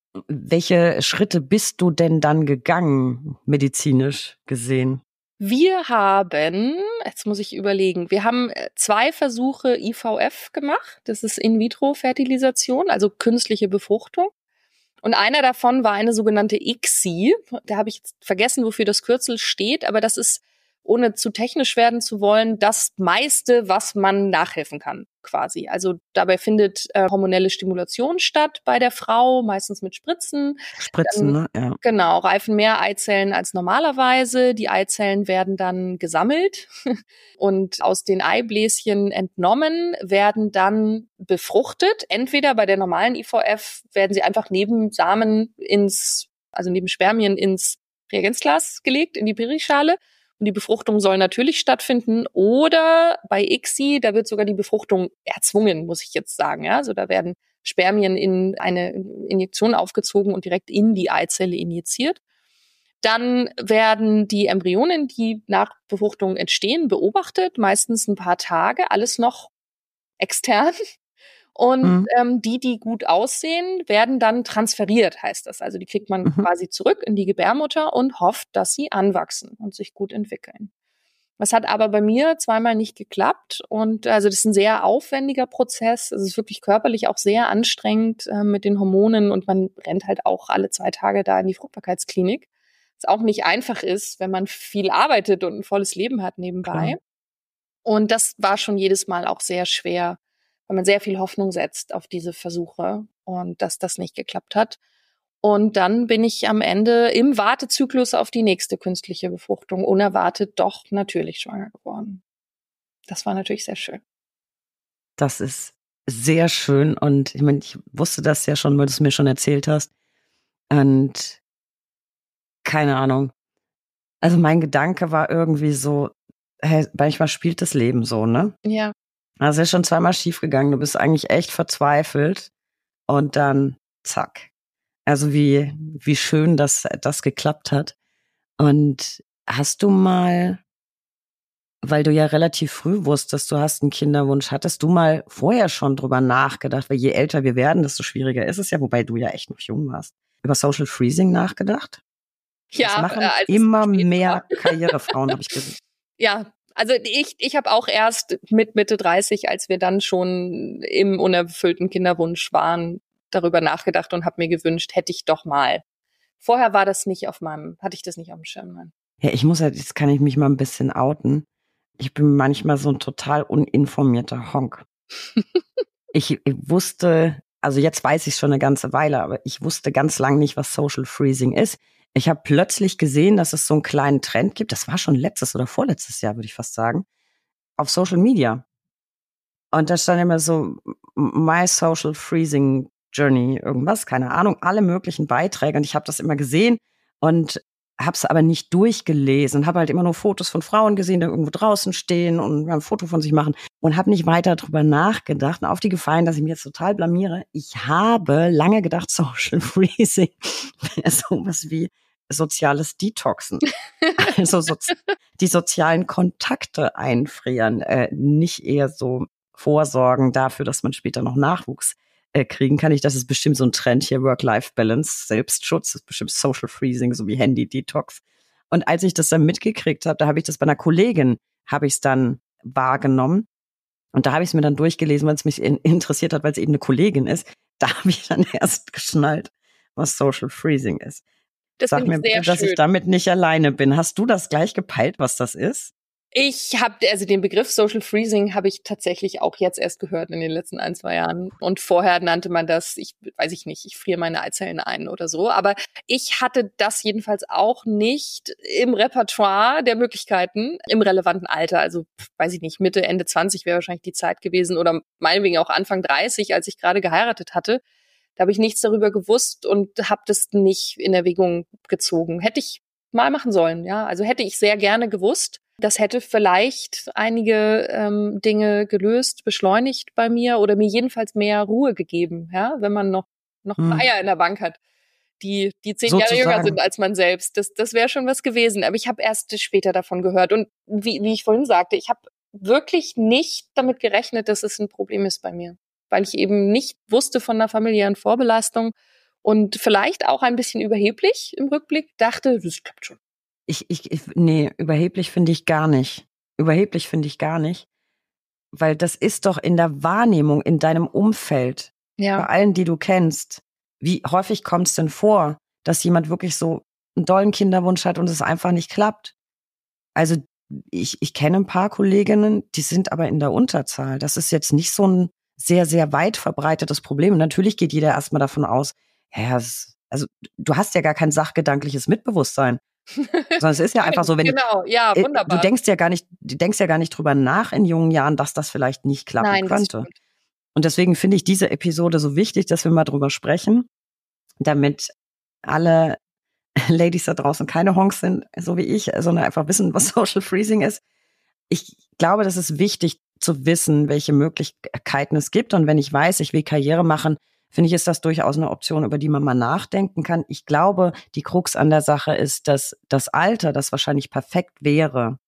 welche Schritte bist du denn dann gegangen, medizinisch gesehen? Wir haben, jetzt muss ich überlegen, wir haben zwei Versuche I V F gemacht. Das ist In-vitro-Fertilisation, also künstliche Befruchtung. Und einer davon war eine sogenannte I C S I. Da habe ich jetzt vergessen, wofür das Kürzel steht, aber das ist, ohne zu technisch werden zu wollen, das meiste, was man nachhelfen kann, quasi. Also dabei findet äh, hormonelle Stimulation statt bei der Frau, meistens mit Spritzen. Spritzen, dann, ne? Ja. Genau, reifen mehr Eizellen als normalerweise. Die Eizellen werden dann gesammelt und aus den Eibläschen entnommen, werden dann befruchtet. Entweder bei der normalen I V F werden sie einfach neben Samen ins, also neben Spermien ins Reagenzglas gelegt, in die Perischale. Und die Befruchtung soll natürlich stattfinden. Oder bei I C S I, da wird sogar die Befruchtung erzwungen, muss ich jetzt sagen. Ja, also da werden Spermien in eine Injektion aufgezogen und direkt in die Eizelle injiziert. Dann werden die Embryonen, die nach Befruchtung entstehen, beobachtet, meistens ein paar Tage, alles noch extern. Und mhm. ähm, die, die gut aussehen, werden dann transferiert, heißt das. Also die kriegt man mhm. quasi zurück in die Gebärmutter und hofft, dass sie anwachsen und sich gut entwickeln. Das hat aber bei mir zweimal nicht geklappt. Und also das ist ein sehr aufwendiger Prozess. Es ist wirklich körperlich auch sehr anstrengend äh, mit den Hormonen. Und man rennt halt auch alle zwei Tage da in die Fruchtbarkeitsklinik. Was auch nicht einfach ist, wenn man viel arbeitet und ein volles Leben hat nebenbei. Klar. Und das war schon jedes Mal auch sehr schwer, weil man sehr viel Hoffnung setzt auf diese Versuche und dass das nicht geklappt hat. Und dann bin ich am Ende im Wartezyklus auf die nächste künstliche Befruchtung unerwartet doch natürlich schwanger geworden. Das war natürlich sehr schön. Das ist sehr schön und ich meine, ich wusste das ja schon, weil du es mir schon erzählt hast. Und keine Ahnung. Also mein Gedanke war irgendwie so, hey, manchmal spielt das Leben so, ne? Ja. Also ist schon zweimal schief gegangen. Du bist eigentlich echt verzweifelt und dann zack. Also wie wie schön, dass das geklappt hat. Und hast du mal, weil du ja relativ früh wusstest, du hast einen Kinderwunsch, hattest du mal vorher schon drüber nachgedacht, weil je älter wir werden, desto schwieriger ist es ja, wobei du ja echt noch jung warst, über Social Freezing nachgedacht? Ja, das machen äh, immer mehr Karrierefrauen, habe ich gesehen. Ja, also ich ich habe auch erst mit Mitte dreißig, als wir dann schon im unerfüllten Kinderwunsch waren, darüber nachgedacht und habe mir gewünscht, hätte ich doch mal. Vorher war das nicht auf meinem, hatte ich das nicht auf dem Schirm. Nein. Ja, ich muss halt, jetzt kann ich mich mal ein bisschen outen. Ich bin manchmal so ein total uninformierter Honk. ich, ich wusste, also jetzt weiß ich schon eine ganze Weile, aber ich wusste ganz lang nicht, was Social Freezing ist. Ich habe plötzlich gesehen, dass es so einen kleinen Trend gibt. Das war schon letztes oder vorletztes Jahr, würde ich fast sagen, auf Social Media. Und da stand immer so My Social Freezing Journey, irgendwas, keine Ahnung, alle möglichen Beiträge. Und ich habe das immer gesehen und habe es aber nicht durchgelesen und habe halt immer nur Fotos von Frauen gesehen, die irgendwo draußen stehen und ein Foto von sich machen und habe nicht weiter drüber nachgedacht und auf die Gefallen, dass ich mich jetzt total blamiere. Ich habe lange gedacht, Social Freezing wäre sowas wie soziales Detoxen. Also so, die sozialen Kontakte einfrieren, äh, nicht eher so vorsorgen dafür, dass man später noch Nachwuchs äh, kriegen kann. Ich, das ist bestimmt so ein Trend hier, Work-Life-Balance, Selbstschutz, das ist bestimmt Social Freezing, so wie Handy-Detox. Und als ich das dann mitgekriegt habe, da habe ich das bei einer Kollegin, habe ich es dann wahrgenommen. Und da habe ich es mir dann durchgelesen, weil es mich in, interessiert hat, weil es eben eine Kollegin ist. Da habe ich dann erst geschnallt, was Social Freezing ist. Das Sag mir bitte, dass ich damit nicht alleine bin. Hast du das gleich gepeilt, was das ist? Ich habe, also den Begriff Social Freezing habe ich tatsächlich auch jetzt erst gehört in den letzten ein, zwei Jahren. Und vorher nannte man das, ich weiß ich nicht, ich friere meine Eizellen ein oder so. Aber ich hatte das jedenfalls auch nicht im Repertoire der Möglichkeiten im relevanten Alter. Also weiß ich nicht, Mitte, Ende zwanzig wäre wahrscheinlich die Zeit gewesen oder meinetwegen auch Anfang dreißig, als ich gerade geheiratet hatte. Da habe ich nichts darüber gewusst und habe das nicht in Erwägung gezogen. Hätte ich mal machen sollen, ja. Also hätte ich sehr gerne gewusst. Das hätte vielleicht einige ähm, Dinge gelöst, beschleunigt bei mir oder mir jedenfalls mehr Ruhe gegeben, ja, wenn man noch noch Hm. Eier in der Bank hat, die die zehn Sozusagen. Jahre jünger sind als man selbst. Das das wäre schon was gewesen. Aber ich habe erst später davon gehört und wie wie ich vorhin sagte, ich habe wirklich nicht damit gerechnet, dass es ein Problem ist bei mir, weil ich eben nicht wusste von einer familiären Vorbelastung und vielleicht auch ein bisschen überheblich im Rückblick dachte, das klappt schon. Ich, ich, ich, nee, überheblich finde ich gar nicht. Überheblich finde ich gar nicht. Weil das ist doch in der Wahrnehmung, in deinem Umfeld, Ja. bei allen, die du kennst. Wie häufig kommt es denn vor, dass jemand wirklich so einen dollen Kinderwunsch hat und es einfach nicht klappt? Also ich, ich kenne ein paar Kolleginnen, die sind aber in der Unterzahl. Das ist jetzt nicht so ein sehr, sehr weit verbreitetes Problem. Und natürlich geht jeder erstmal davon aus, ja, es, also du hast ja gar kein sachgedankliches Mitbewusstsein. Sondern es ist ja einfach so, wenn genau, ja, äh, wunderbar. du denkst ja gar nicht, du denkst ja gar nicht drüber nach in jungen Jahren, dass das vielleicht nicht klappen Nein, das könnte. stimmt. Und deswegen finde ich diese Episode so wichtig, dass wir mal drüber sprechen, damit alle Ladies da draußen keine Honks sind, so wie ich, sondern einfach wissen, was Social Freezing ist. Ich glaube, das ist wichtig zu wissen, welche Möglichkeiten es gibt. Und wenn ich weiß, ich will Karriere machen, finde ich, ist das durchaus eine Option, über die man mal nachdenken kann. Ich glaube, die Krux an der Sache ist, dass das Alter, das wahrscheinlich perfekt wäre,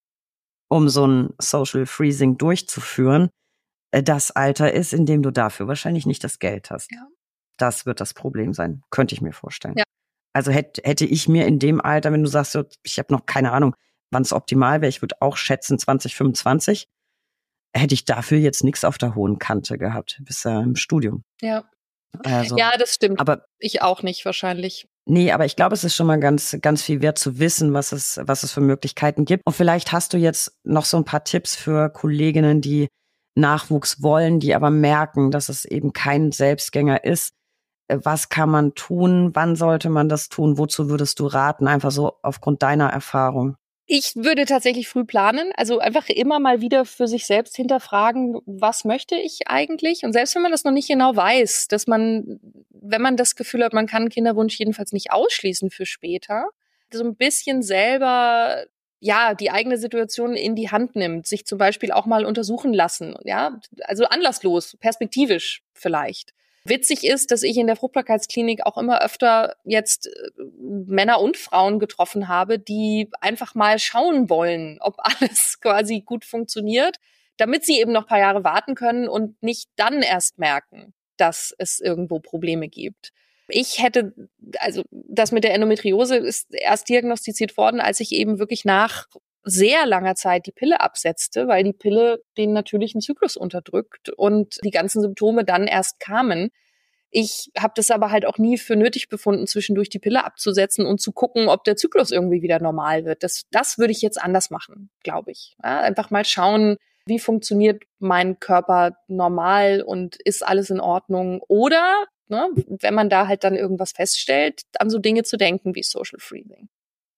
um so ein Social Freezing durchzuführen, das Alter ist, in dem du dafür wahrscheinlich nicht das Geld hast. Ja. Das wird das Problem sein, könnte ich mir vorstellen. Ja. Also hätte, hätte ich mir in dem Alter, wenn du sagst, so, ich habe noch keine Ahnung, wann es optimal wäre, ich würde auch schätzen zwanzig fünfundzwanzig, hätte ich dafür jetzt nichts auf der hohen Kante gehabt, bis äh, im Studium. Ja. Also, ja, das stimmt. Aber ich auch nicht wahrscheinlich. Nee, aber ich glaube, es ist schon mal ganz, ganz viel wert zu wissen, was es, was es für Möglichkeiten gibt. Und vielleicht hast du jetzt noch so ein paar Tipps für Kolleginnen, die Nachwuchs wollen, die aber merken, dass es eben kein Selbstgänger ist. Was kann man tun? Wann sollte man das tun? Wozu würdest du raten? Einfach so aufgrund deiner Erfahrung. Ich würde tatsächlich früh planen, also einfach immer mal wieder für sich selbst hinterfragen, was möchte ich eigentlich? Und selbst wenn man das noch nicht genau weiß, dass man, wenn man das Gefühl hat, man kann einen Kinderwunsch jedenfalls nicht ausschließen für später, so ein bisschen selber, ja, die eigene Situation in die Hand nimmt, sich zum Beispiel auch mal untersuchen lassen, ja, also anlasslos, perspektivisch vielleicht. Witzig ist, dass ich in der Fruchtbarkeitsklinik auch immer öfter jetzt Männer und Frauen getroffen habe, die einfach mal schauen wollen, ob alles quasi gut funktioniert, damit sie eben noch ein paar Jahre warten können und nicht dann erst merken, dass es irgendwo Probleme gibt. Ich hätte, also das mit der Endometriose ist erst diagnostiziert worden, als ich eben wirklich nach sehr langer Zeit die Pille absetzte, weil die Pille den natürlichen Zyklus unterdrückt und die ganzen Symptome dann erst kamen. Ich habe das aber halt auch nie für nötig befunden, zwischendurch die Pille abzusetzen und zu gucken, ob der Zyklus irgendwie wieder normal wird. Das, das würde ich jetzt anders machen, glaube ich. Ja, einfach mal schauen, wie funktioniert mein Körper normal und ist alles in Ordnung? Oder, ne, wenn man da halt dann irgendwas feststellt, an so Dinge zu denken wie Social Freezing.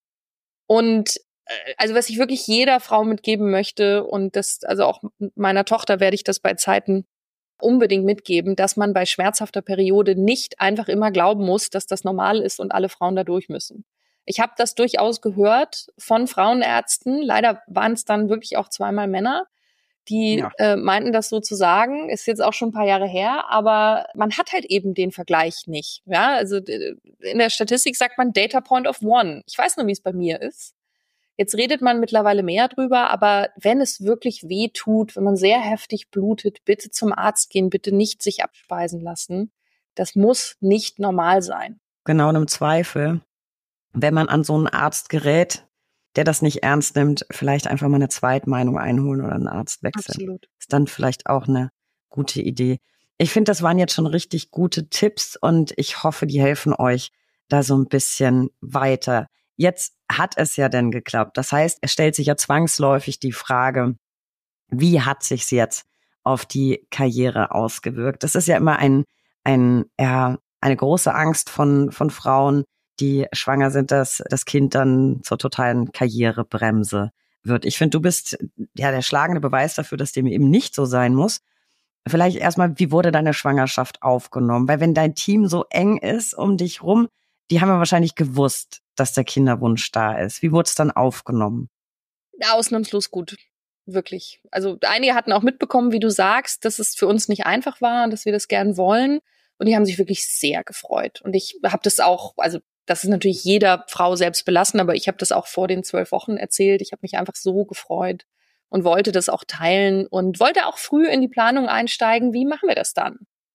Und also was ich wirklich jeder Frau mitgeben möchte, und das, also auch meiner Tochter werde ich das bei Zeiten unbedingt mitgeben, dass man bei schmerzhafter Periode nicht einfach immer glauben muss, dass das normal ist und alle Frauen da durch müssen. Ich habe das durchaus gehört von Frauenärzten. Leider waren es dann wirklich auch zweimal Männer, die ja. äh, meinten, das so zu sagen. Ist jetzt auch schon ein paar Jahre her, aber man hat halt eben den Vergleich nicht. Ja, also in der Statistik sagt man Data Point of One. Ich weiß nur, wie es bei mir ist. Jetzt redet man mittlerweile mehr drüber, aber wenn es wirklich weh tut, wenn man sehr heftig blutet, bitte zum Arzt gehen, bitte nicht sich abspeisen lassen. Das muss nicht normal sein. Genau, und im Zweifel, wenn man an so einen Arzt gerät, der das nicht ernst nimmt, vielleicht einfach mal eine Zweitmeinung einholen oder einen Arzt wechseln. Absolut. Ist dann vielleicht auch eine gute Idee. Ich finde, das waren jetzt schon richtig gute Tipps und ich hoffe, die helfen euch da so ein bisschen weiter. Jetzt hat es ja denn geklappt. Das heißt, es stellt sich ja zwangsläufig die Frage, wie hat sich's jetzt auf die Karriere ausgewirkt? Das ist ja immer ein, ein, ja, eine große Angst von, von Frauen, die schwanger sind, dass das Kind dann zur totalen Karrierebremse wird. Ich finde, du bist ja der schlagende Beweis dafür, dass dem eben nicht so sein muss. Vielleicht erstmal, wie wurde deine Schwangerschaft aufgenommen? Weil wenn dein Team so eng ist um dich rum, die haben ja wahrscheinlich gewusst, dass der Kinderwunsch da ist. Wie wurde es dann aufgenommen? Ausnahmslos gut. Wirklich. Also einige hatten auch mitbekommen, wie du sagst, dass es für uns nicht einfach war und dass wir das gern wollen. Und die haben sich wirklich sehr gefreut. Und ich habe das auch, also das ist natürlich jeder Frau selbst belassen, aber ich habe das auch vor den zwölf Wochen erzählt. Ich habe mich einfach so gefreut und wollte das auch teilen und wollte auch früh in die Planung einsteigen. Wie machen wir das dann?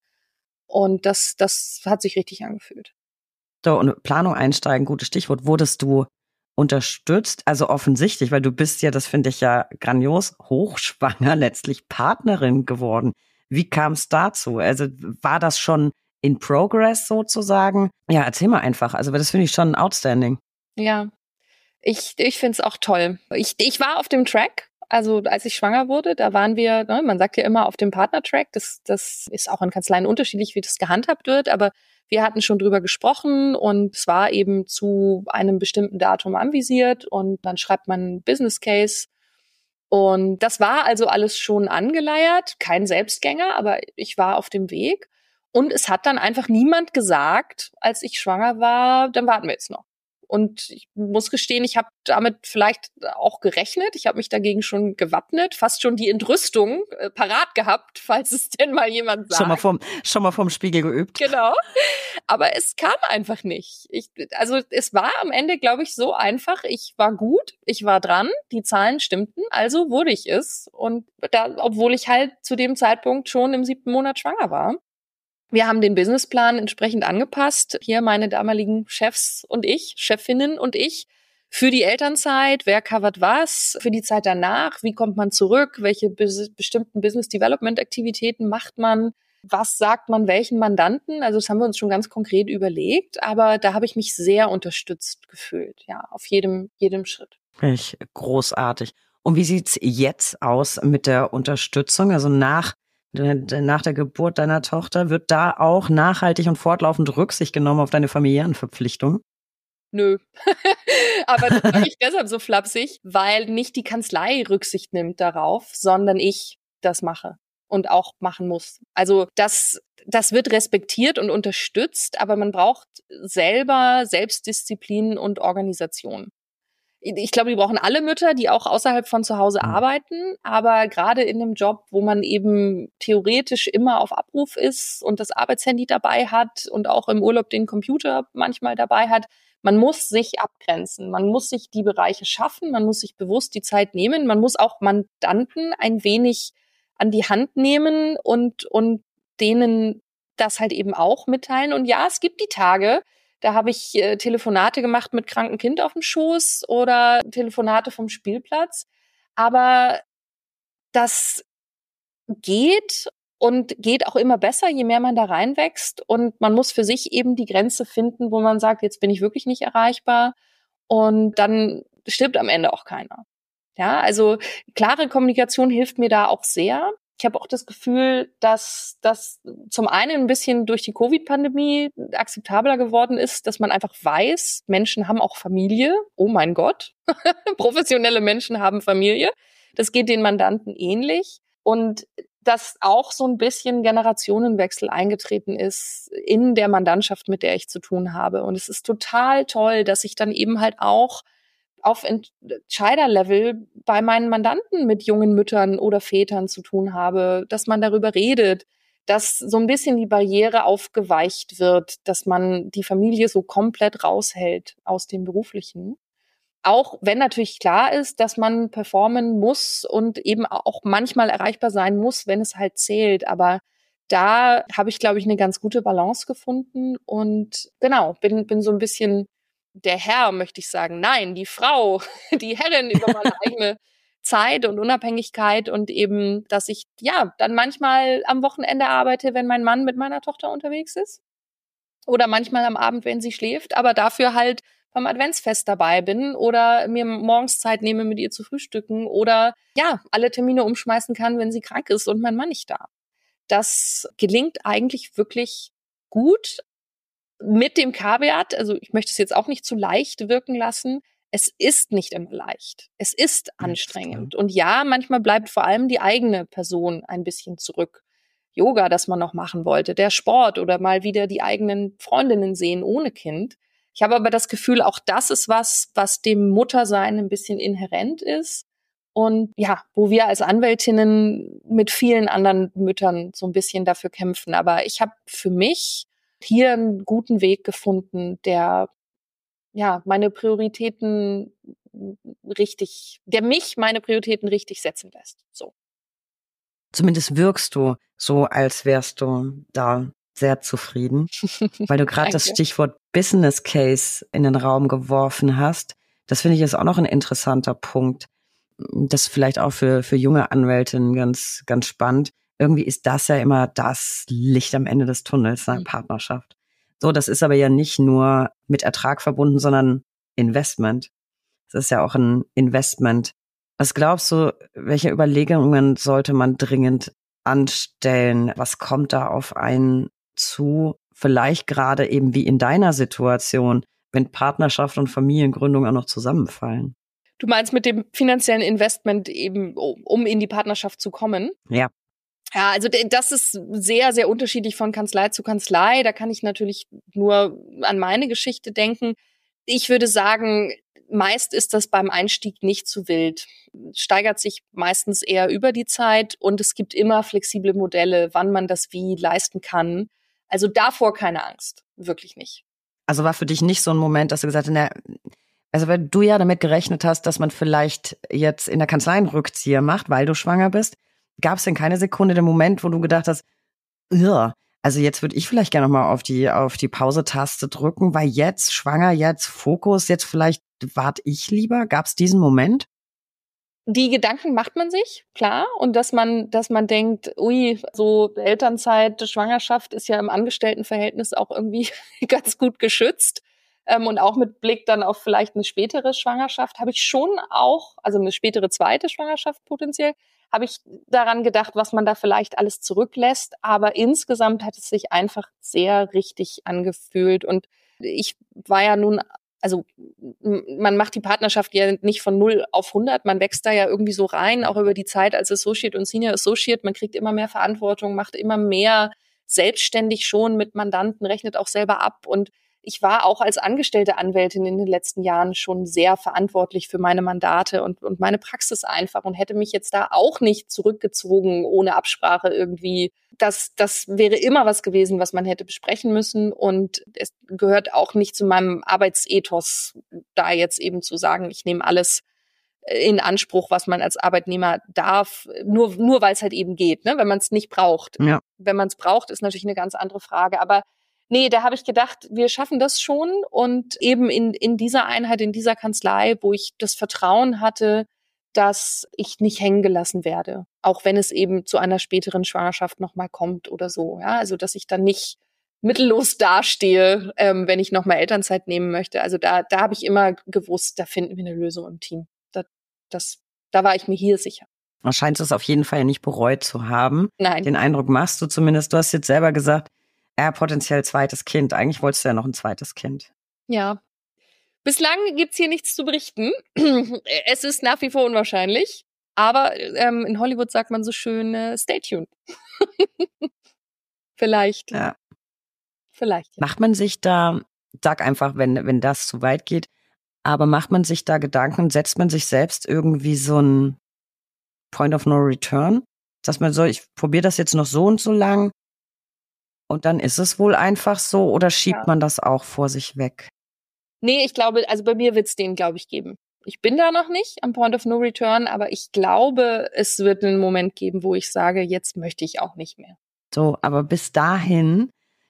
Und das, das hat sich richtig angefühlt. So, und Planung einsteigen, gutes Stichwort. Wurdest du unterstützt? Also offensichtlich, weil du bist ja, das finde ich ja grandios, hochschwanger, letztlich Partnerin geworden. Wie kam es dazu? Also war das schon in progress sozusagen? Ja, erzähl mal einfach. Also das finde ich schon outstanding. Ja, ich, ich finde es auch toll. Ich, ich war auf dem Track. Also als ich schwanger wurde, da waren wir, ne, man sagt ja immer auf dem Partner-Track, das, das ist auch in Kanzleien unterschiedlich, wie das gehandhabt wird, aber wir hatten schon drüber gesprochen und es war eben zu einem bestimmten Datum anvisiert und dann schreibt man einen Business Case und das war also alles schon angeleiert, kein Selbstgänger, aber ich war auf dem Weg und es hat dann einfach niemand gesagt, als ich schwanger war, dann warten wir jetzt noch. Und ich muss gestehen, ich habe damit vielleicht auch gerechnet. Ich habe mich dagegen schon gewappnet, fast schon die Entrüstung äh, parat gehabt, falls es denn mal jemand sagt. Schon mal vom, schon mal vom Spiegel geübt. Genau. Aber es kam einfach nicht. Ich, also es war am Ende, glaube ich, so einfach. Ich war gut, ich war dran, die Zahlen stimmten, also wurde ich es. Und da, obwohl ich halt zu dem Zeitpunkt schon im siebten Monat schwanger war. Wir haben den Businessplan entsprechend angepasst. Hier meine damaligen Chefs und ich, Chefinnen und ich, für die Elternzeit, wer covert was, für die Zeit danach, wie kommt man zurück, welche bes- bestimmten Business Development Aktivitäten macht man, was sagt man welchen Mandanten. Also das haben wir uns schon ganz konkret überlegt, aber da habe ich mich sehr unterstützt gefühlt, ja, auf jedem, jedem Schritt. Echt großartig. Und wie sieht's jetzt aus mit der Unterstützung? Also nach Nach der Geburt deiner Tochter, wird da auch nachhaltig und fortlaufend Rücksicht genommen auf deine familiären Verpflichtungen? Nö. Aber das sage ich deshalb so flapsig, weil nicht die Kanzlei Rücksicht nimmt darauf, sondern ich das mache und auch machen muss. Also das, das wird respektiert und unterstützt, aber man braucht selber Selbstdisziplin und Organisation. Ich glaube, die brauchen alle Mütter, die auch außerhalb von zu Hause arbeiten. Aber gerade in einem Job, wo man eben theoretisch immer auf Abruf ist und das Arbeitshandy dabei hat und auch im Urlaub den Computer manchmal dabei hat, man muss sich abgrenzen. Man muss sich die Bereiche schaffen. Man muss sich bewusst die Zeit nehmen. Man muss auch Mandanten ein wenig an die Hand nehmen und, und denen das halt eben auch mitteilen. Und ja, es gibt die Tage, da habe ich äh, Telefonate gemacht mit krankem Kind auf dem Schoß oder Telefonate vom Spielplatz. Aber das geht und geht auch immer besser, je mehr man da reinwächst. Und man muss für sich eben die Grenze finden, wo man sagt, jetzt bin ich wirklich nicht erreichbar. Und dann stirbt am Ende auch keiner. Ja, also klare Kommunikation hilft mir da auch sehr. Ich habe auch das Gefühl, dass das zum einen ein bisschen durch die Covid-Pandemie akzeptabler geworden ist, dass man einfach weiß, Menschen haben auch Familie. Oh mein Gott, professionelle Menschen haben Familie. Das geht den Mandanten ähnlich. Und dass auch so ein bisschen Generationenwechsel eingetreten ist in der Mandantschaft, mit der ich zu tun habe. Und es ist total toll, dass ich dann eben halt auch auf Entscheiderlevel bei meinen Mandanten mit jungen Müttern oder Vätern zu tun habe, dass man darüber redet, dass so ein bisschen die Barriere aufgeweicht wird, dass man die Familie so komplett raushält aus dem Beruflichen. Auch wenn natürlich klar ist, dass man performen muss und eben auch manchmal erreichbar sein muss, wenn es halt zählt. Aber da habe ich, glaube ich, eine ganz gute Balance gefunden und genau, bin, bin so ein bisschen der Herr, möchte ich sagen, nein, die Frau, die Herrin über meine eigene Zeit und Unabhängigkeit und eben, dass ich ja dann manchmal am Wochenende arbeite, wenn mein Mann mit meiner Tochter unterwegs ist oder manchmal am Abend, wenn sie schläft, aber dafür halt beim Adventsfest dabei bin oder mir morgens Zeit nehme, mit ihr zu frühstücken oder ja, alle Termine umschmeißen kann, wenn sie krank ist und mein Mann nicht da. Das gelingt eigentlich wirklich gut mit dem Kaveat, also ich möchte es jetzt auch nicht zu leicht wirken lassen, es ist nicht immer leicht. Es ist anstrengend. Und ja, manchmal bleibt vor allem die eigene Person ein bisschen zurück. Yoga, das man noch machen wollte, der Sport oder mal wieder die eigenen Freundinnen sehen ohne Kind. Ich habe aber das Gefühl, auch das ist was, was dem Muttersein ein bisschen inhärent ist. Und ja, wo wir als Anwältinnen mit vielen anderen Müttern so ein bisschen dafür kämpfen. Aber ich habe für mich hier einen guten Weg gefunden, der ja meine Prioritäten richtig, der mich meine Prioritäten richtig setzen lässt. So. Zumindest wirkst du so, als wärst du da sehr zufrieden, weil du gerade das Stichwort Business Case in den Raum geworfen hast. Das finde ich ist auch noch ein interessanter Punkt. Das ist vielleicht auch für für junge Anwältinnen ganz ganz spannend. Irgendwie ist das ja immer das Licht am Ende des Tunnels, eine mhm. Partnerschaft. So, das ist aber ja nicht nur mit Ertrag verbunden, sondern Investment. Das ist ja auch ein Investment. Was glaubst du, welche Überlegungen sollte man dringend anstellen? Was kommt da auf einen zu? Vielleicht gerade eben wie in deiner Situation, wenn Partnerschaft und Familiengründung auch noch zusammenfallen. Du meinst mit dem finanziellen Investment eben, um in die Partnerschaft zu kommen? Ja. Ja, also das ist sehr, sehr unterschiedlich von Kanzlei zu Kanzlei. Da kann ich natürlich nur an meine Geschichte denken. Ich würde sagen, meist ist das beim Einstieg nicht zu wild. Steigert sich meistens eher über die Zeit und es gibt immer flexible Modelle, wann man das wie leisten kann. Also davor keine Angst, wirklich nicht. Also war für dich nicht so ein Moment, dass du gesagt hast, na, also weil du ja damit gerechnet hast, dass man vielleicht jetzt in der Kanzlei einen Rückzieher macht, weil du schwanger bist. Gab es denn keine Sekunde den Moment, wo du gedacht hast, ja, also jetzt würde ich vielleicht gerne nochmal auf die auf die Pause-Taste drücken, weil jetzt schwanger, jetzt Fokus, jetzt vielleicht warte ich lieber. Gab es diesen Moment? Die Gedanken macht man sich, klar. Und dass man, dass man denkt, ui, so Elternzeit, Schwangerschaft ist ja im Angestelltenverhältnis auch irgendwie ganz gut geschützt. Ähm, und auch mit Blick dann auf vielleicht eine spätere Schwangerschaft habe ich schon auch, also eine spätere zweite Schwangerschaft potenziell, habe ich daran gedacht, was man da vielleicht alles zurücklässt. Aber insgesamt hat es sich einfach sehr richtig angefühlt. Und ich war ja nun, also man macht die Partnerschaft ja nicht von null auf hundert. Man wächst da ja irgendwie so rein, auch über die Zeit als Associate und Senior Associate. Man kriegt immer mehr Verantwortung, macht immer mehr selbstständig schon mit Mandanten, rechnet auch selber ab. Und ich war auch als angestellte Anwältin in den letzten Jahren schon sehr verantwortlich für meine Mandate und, und meine Praxis einfach und hätte mich jetzt da auch nicht zurückgezogen ohne Absprache irgendwie. Das, das wäre immer was gewesen, was man hätte besprechen müssen und es gehört auch nicht zu meinem Arbeitsethos, da jetzt eben zu sagen, ich nehme alles in Anspruch, was man als Arbeitnehmer darf, nur, nur weil es halt eben geht, ne? Wenn man es nicht braucht. Ja. Wenn man es braucht, ist natürlich eine ganz andere Frage, aber nee, da habe ich gedacht, wir schaffen das schon und eben in in dieser Einheit, in dieser Kanzlei, wo ich das Vertrauen hatte, dass ich nicht hängen gelassen werde, auch wenn es eben zu einer späteren Schwangerschaft nochmal kommt oder so, ja, also dass ich dann nicht mittellos dastehe, ähm, wenn ich nochmal Elternzeit nehmen möchte. Also da da habe ich immer gewusst, da finden wir eine Lösung im Team. Da, das, da war ich mir hier sicher. Du scheinst es auf jeden Fall nicht bereut zu haben. Nein. Den Eindruck machst du zumindest. Du hast jetzt selber gesagt, ja, potenziell zweites Kind. Eigentlich wolltest du ja noch ein zweites Kind. Ja. Bislang gibt's hier nichts zu berichten. Es ist nach wie vor unwahrscheinlich. Aber ähm, in Hollywood sagt man so schön, äh, stay tuned. Vielleicht. Ja. Vielleicht. Ja. Macht man sich da, sag einfach, wenn, wenn das zu weit geht, aber macht man sich da Gedanken, setzt man sich selbst irgendwie so ein Point of No Return? Dass man so, ich probiere das jetzt noch so und so lang und dann ist es wohl einfach so oder schiebt Ja. man das auch vor sich weg? Nee, ich glaube, also bei mir wird's den, glaube ich, geben. Ich bin da noch nicht am Point of No Return, aber ich glaube, es wird einen Moment geben, wo ich sage, jetzt möchte ich auch nicht mehr. So, aber bis dahin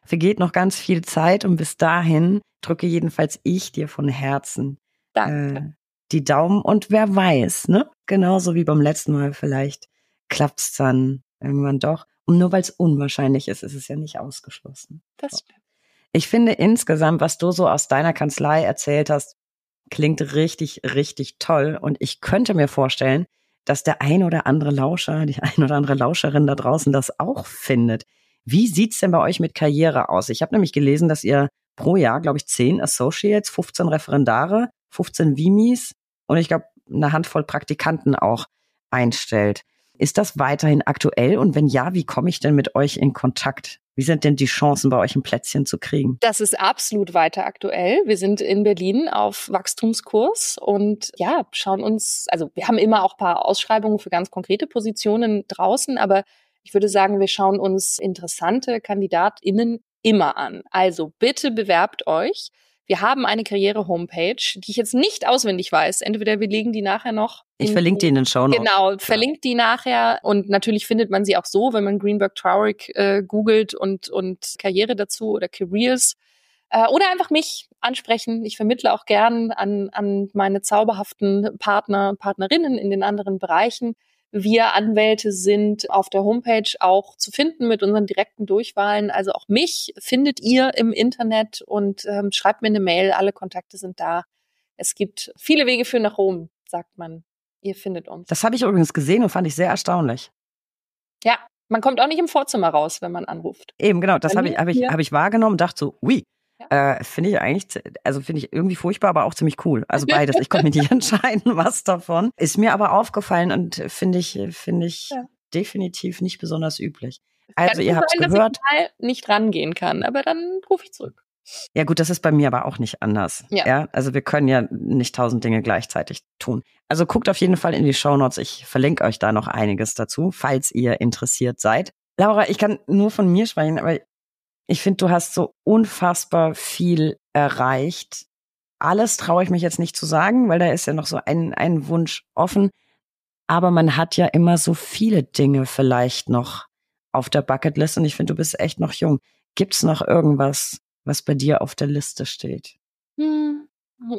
vergeht noch ganz viel Zeit und bis dahin drücke jedenfalls ich dir von Herzen Danke. Äh, die Daumen und wer weiß, ne? Genauso wie beim letzten Mal, vielleicht klappt's dann irgendwann doch. Und nur weil es unwahrscheinlich ist, ist es ja nicht ausgeschlossen. Das stimmt. Ich finde insgesamt, was du so aus deiner Kanzlei erzählt hast, klingt richtig, richtig toll. Und ich könnte mir vorstellen, dass der ein oder andere Lauscher, die ein oder andere Lauscherin da draußen das auch findet. Wie sieht's denn bei euch mit Karriere aus? Ich habe nämlich gelesen, dass ihr pro Jahr, glaube ich, zehn Associates, fünfzehn Referendare, fünfzehn Vimis und ich glaube, eine Handvoll Praktikanten auch einstellt. Ist das weiterhin aktuell? Und wenn ja, wie komme ich denn mit euch in Kontakt? Wie sind denn die Chancen, bei euch ein Plätzchen zu kriegen? Das ist absolut weiter aktuell. Wir sind in Berlin auf Wachstumskurs und ja, schauen uns, also wir haben immer auch ein paar Ausschreibungen für ganz konkrete Positionen draußen, aber ich würde sagen, wir schauen uns interessante KandidatInnen immer an. Also bitte bewerbt euch. Wir haben eine Karriere-Homepage, die ich jetzt nicht auswendig weiß. Entweder wir legen die nachher noch. Ich verlinke die in den Shownotes. Genau, verlinkt die nachher. Und natürlich findet man sie auch so, wenn man Greenberg Traurig äh, googelt und, und Karriere dazu oder Careers. Äh, oder einfach mich ansprechen. Ich vermittle auch gern an, an meine zauberhaften Partner, Partnerinnen in den anderen Bereichen. Wir Anwälte sind auf der Homepage auch zu finden mit unseren direkten Durchwahlen. Also auch mich findet ihr im Internet und ähm, schreibt mir eine Mail. Alle Kontakte sind da. Es gibt viele Wege für nach Rom, sagt man. Ihr findet uns. Das habe ich übrigens gesehen und fand ich sehr erstaunlich. Ja, man kommt auch nicht im Vorzimmer raus, wenn man anruft. Eben, genau. Das habe ich, hab ich, Ja. hab ich wahrgenommen und dachte so, ui. Ja. Äh, finde ich eigentlich, also finde ich irgendwie furchtbar, aber auch ziemlich cool. Also beides. Ich konnte mich nicht entscheiden, was davon. Ist mir aber aufgefallen und finde ich, finde ich Ja. definitiv nicht besonders üblich. Also Kann ihr habt es gehört. Dass ich mal nicht rangehen kann, aber dann rufe ich zurück. Ja gut, das ist bei mir aber auch nicht anders. Ja. Ja, also wir können ja nicht tausend Dinge gleichzeitig tun. Also guckt auf jeden Fall in die Shownotes. Ich verlinke euch da noch einiges dazu, falls ihr interessiert seid. Laura, ich kann nur von mir sprechen, aber ich finde, du hast so unfassbar viel erreicht. Alles traue ich mich jetzt nicht zu sagen, weil da ist ja noch so ein, ein Wunsch offen. Aber man hat ja immer so viele Dinge vielleicht noch auf der Bucketlist und ich finde, du bist echt noch jung. Gibt's noch irgendwas, was bei dir auf der Liste steht? Hm.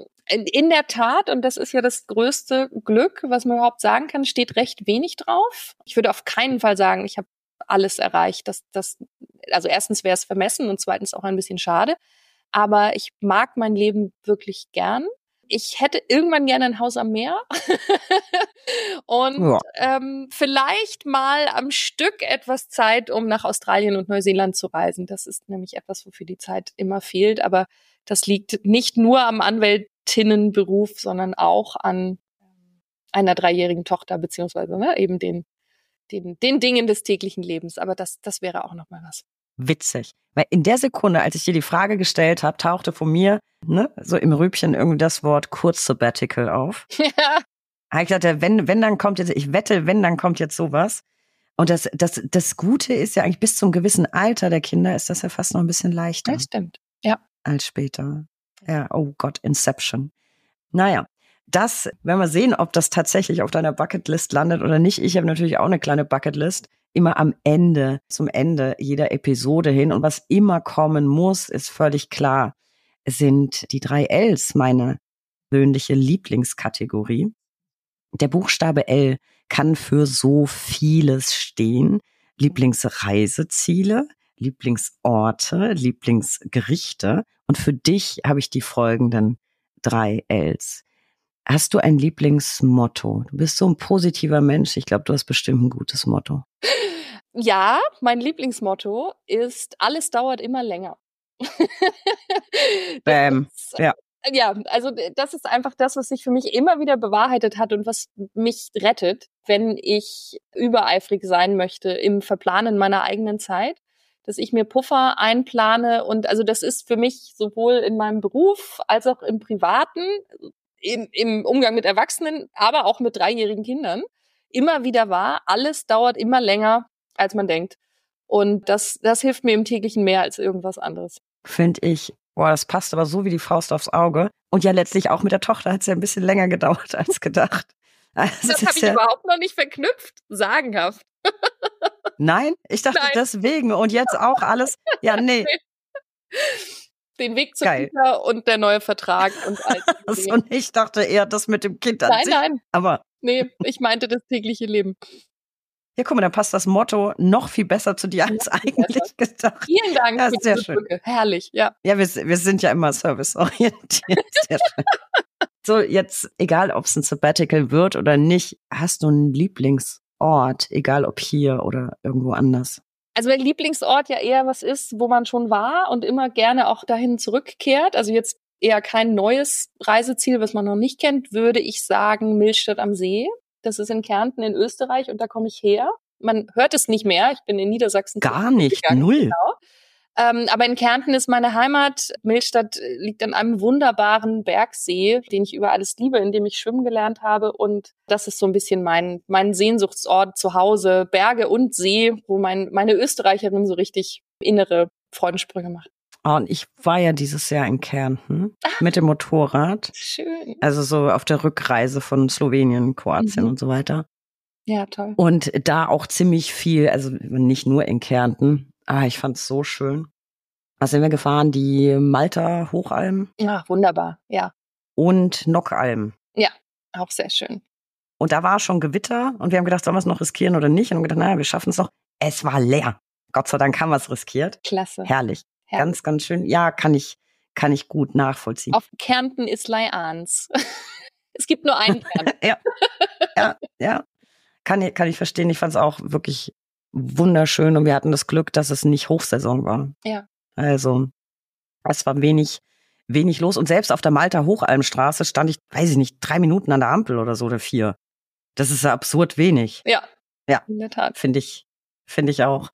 In der Tat, und das ist ja das größte Glück, was man überhaupt sagen kann, steht recht wenig drauf. Ich würde auf keinen Fall sagen, ich habe alles erreicht. Das, das, also erstens wäre es vermessen und zweitens auch ein bisschen schade. Aber ich mag mein Leben wirklich gern. Ich hätte irgendwann gerne ein Haus am Meer und Ja. ähm, vielleicht mal am Stück etwas Zeit, um nach Australien und Neuseeland zu reisen. Das ist nämlich etwas, wofür die Zeit immer fehlt. Aber das liegt nicht nur am Anwältinnenberuf, sondern auch an einer dreijährigen Tochter beziehungsweise ne, eben den Den, den Dingen des täglichen Lebens. Aber das, das wäre auch noch mal was. Witzig. Weil in der Sekunde, als ich dir die Frage gestellt habe, tauchte von mir, ne, so im Rübchen irgendwie das Wort Kurz-Sabbatical auf. Ja. Habe ich gedacht, wenn, wenn dann kommt jetzt, ich wette, wenn dann kommt jetzt sowas. Und das, das, das Gute ist ja eigentlich bis zum gewissen Alter der Kinder ist das ja fast noch ein bisschen leichter. Das stimmt. Ja. Als später. Ja, oh Gott, Inception. Naja. Das, werden wir sehen, ob das tatsächlich auf deiner Bucketlist landet oder nicht. Ich habe natürlich auch eine kleine Bucketlist. Immer am Ende, zum Ende jeder Episode hin. Und was immer kommen muss, ist völlig klar. Es sind die drei Ls meine persönliche Lieblingskategorie. Der Buchstabe L kann für so vieles stehen. Lieblingsreiseziele, Lieblingsorte, Lieblingsgerichte. Und für dich habe ich die folgenden drei Ls. Hast du ein Lieblingsmotto? Du bist so ein positiver Mensch. Ich glaube, du hast bestimmt ein gutes Motto. Ja, mein Lieblingsmotto ist, alles dauert immer länger. Bäm. Ist, ja. Ja, also das ist einfach das, was sich für mich immer wieder bewahrheitet hat und was mich rettet, wenn ich übereifrig sein möchte im Verplanen meiner eigenen Zeit, dass ich mir Puffer einplane. Und also das ist für mich sowohl in meinem Beruf als auch im Privaten, Im, im Umgang mit Erwachsenen, aber auch mit dreijährigen Kindern, immer wieder wahr, alles dauert immer länger, als man denkt. Und das, das hilft mir im täglichen mehr als irgendwas anderes. Finde ich, boah, das passt aber so wie die Faust aufs Auge. Und ja, letztlich auch mit der Tochter hat es ja ein bisschen länger gedauert als gedacht. Also das habe ich ja überhaupt noch nicht verknüpft, sagenhaft. Nein, ich dachte Nein. deswegen. Und jetzt auch alles, ja, nee. Den Weg zur Geil. Kita und der neue Vertrag und all das. Und ich dachte eher das mit dem Kind an Nein, sich. nein. Aber Nee, ich meinte das tägliche Leben. ja, guck mal, dann passt das Motto noch viel besser zu dir als Noch viel eigentlich gedacht. Vielen Dank Ja, für sehr diese schön. Brücke. Herrlich, ja. Ja, wir, wir sind ja immer serviceorientiert. Sehr schön. So, jetzt, egal ob es ein Sabbatical wird oder nicht, hast du einen Lieblingsort, egal ob hier oder irgendwo anders? Also mein Lieblingsort ja eher was ist, wo man schon war und immer gerne auch dahin zurückkehrt. Also jetzt eher kein neues Reiseziel, was man noch nicht kennt, würde ich sagen Millstatt am See. Das ist in Kärnten in Österreich und da komme ich her. Man hört es nicht mehr. Ich bin in Niedersachsen. Gar nicht, gegangen, null. Genau. Ähm, aber in Kärnten ist meine Heimat. Millstatt liegt an einem wunderbaren Bergsee, den ich über alles liebe, in dem ich schwimmen gelernt habe. Und das ist so ein bisschen mein, mein Sehnsuchtsort zu Hause. Berge und See, wo mein, meine Österreicherin so richtig innere Freudensprünge macht. Oh, und ich war ja dieses Jahr in Kärnten mit dem Motorrad. Schön. Also so auf der Rückreise von Slowenien, Kroatien Mhm. und so weiter. Ja, toll. Und da auch ziemlich viel, also nicht nur in Kärnten. Ah, ich fand's so schön. Was sind wir gefahren? Die Malta Hochalm Ja, wunderbar. Ja, und Nockalm. auch sehr schön. Und da war schon Gewitter und wir haben gedacht, sollen wir es noch riskieren oder nicht? Und haben gedacht, naja, wir schaffen es noch. Es war leer. Gott sei Dank haben wir es riskiert. Klasse. Herrlich. Herrlich. Ganz, ganz schön. Ja, kann ich, kann ich gut nachvollziehen. Auf Kärnten ist Leians. Es gibt nur einen Kärnten. ja, ja, ja. Kann ich, kann ich verstehen. Ich fand es auch wirklich wunderschön und wir hatten das Glück, dass es nicht Hochsaison war. Ja. Also, es war wenig, wenig los. Und selbst auf der Malta Hochalmstraße stand ich, weiß ich nicht, drei Minuten an der Ampel oder so oder vier. Das ist ja absurd wenig. Ja, Ja. in der Tat. Finde ich, finde ich auch.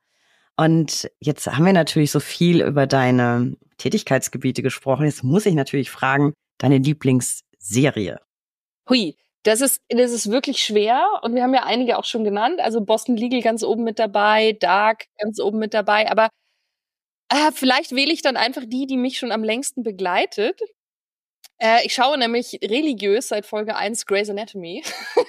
Und jetzt haben wir natürlich so viel über deine Tätigkeitsgebiete gesprochen. Jetzt muss ich natürlich fragen, deine Lieblingsserie. Hui, das ist, das ist wirklich schwer und wir haben ja einige auch schon genannt. Also Boston Legal ganz oben mit dabei, Dark ganz oben mit dabei, aber äh, vielleicht wähle ich dann einfach die, die mich schon am längsten begleitet. Äh, ich schaue nämlich religiös seit Folge eins Grey's Anatomy.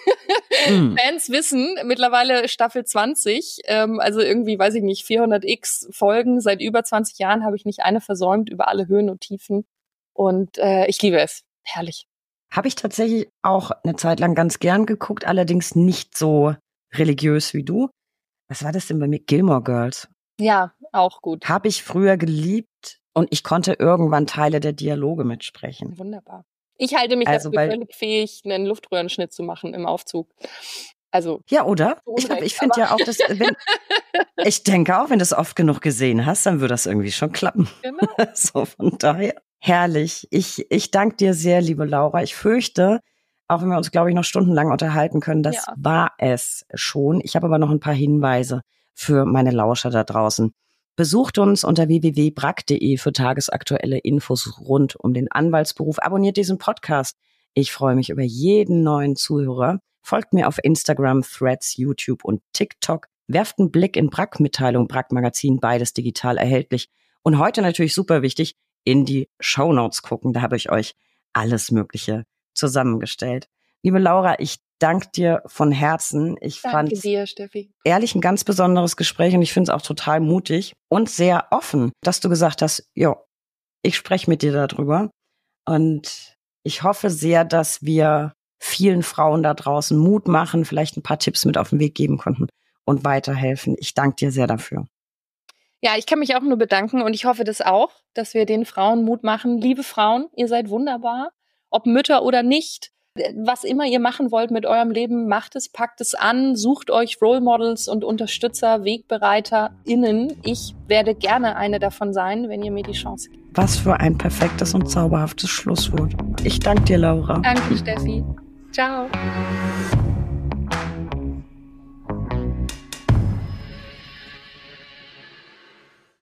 Mm. Fans wissen, mittlerweile Staffel zwanzig, ähm, also irgendwie, weiß ich nicht, vierhundert x Folgen. Seit über zwanzig Jahren habe ich nicht eine versäumt, über alle Höhen und Tiefen. Und äh, ich liebe es. Herrlich. Habe ich tatsächlich auch eine Zeit lang ganz gern geguckt, allerdings nicht so religiös wie du. Was war das denn bei mir? Gilmore Girls. Ja, auch gut. Habe ich früher geliebt und ich konnte irgendwann Teile der Dialoge mitsprechen. Wunderbar. Ich halte mich Also, dafür weil- völlig fähig, einen Luftröhrenschnitt zu machen im Aufzug. Also, Ja, oder? Zu Ich, Unrecht, ich finde ja auch, dass wenn, ich denke auch, wenn du es oft genug gesehen hast, dann würde das irgendwie schon klappen. genau. So, von daher. Herrlich. Ich, ich danke dir sehr, liebe Laura. Ich fürchte, auch wenn wir uns, glaube ich, noch stundenlang unterhalten können, das Ja. war es schon. Ich habe aber noch ein paar Hinweise für meine Lauscher da draußen. Besucht uns unter w w w punkt brack punkt de für tagesaktuelle Infos rund um den Anwaltsberuf. Abonniert diesen Podcast. Ich freue mich über jeden neuen Zuhörer. Folgt mir auf Instagram, Threads, YouTube und TikTok. Werft einen Blick in Brack-Mitteilung, Brack-Magazin, beides digital erhältlich. Und heute natürlich super wichtig, in die Shownotes gucken. Da habe ich euch alles Mögliche zusammengestellt. Liebe Laura, ich danke dir von Herzen. Ich fand Danke dir, Steffi. ehrlich ein ganz besonderes Gespräch und ich finde es auch total mutig und sehr offen, dass du gesagt hast, ja, ich spreche mit dir darüber. Und ich hoffe sehr, dass wir vielen Frauen da draußen Mut machen, vielleicht ein paar Tipps mit auf den Weg geben konnten und weiterhelfen. Ich danke dir sehr dafür. Ja, ich kann mich auch nur bedanken und ich hoffe das auch, dass wir den Frauen Mut machen. Liebe Frauen, ihr seid wunderbar, ob Mütter oder nicht. Was immer ihr machen wollt mit eurem Leben, macht es, packt es an, sucht euch Role Models und Unterstützer, WegbereiterInnen. Ich werde gerne eine davon sein, wenn ihr mir die Chance gebt. Was für ein perfektes und zauberhaftes Schlusswort. Ich danke dir, Laura. Danke, Steffi. Ciao.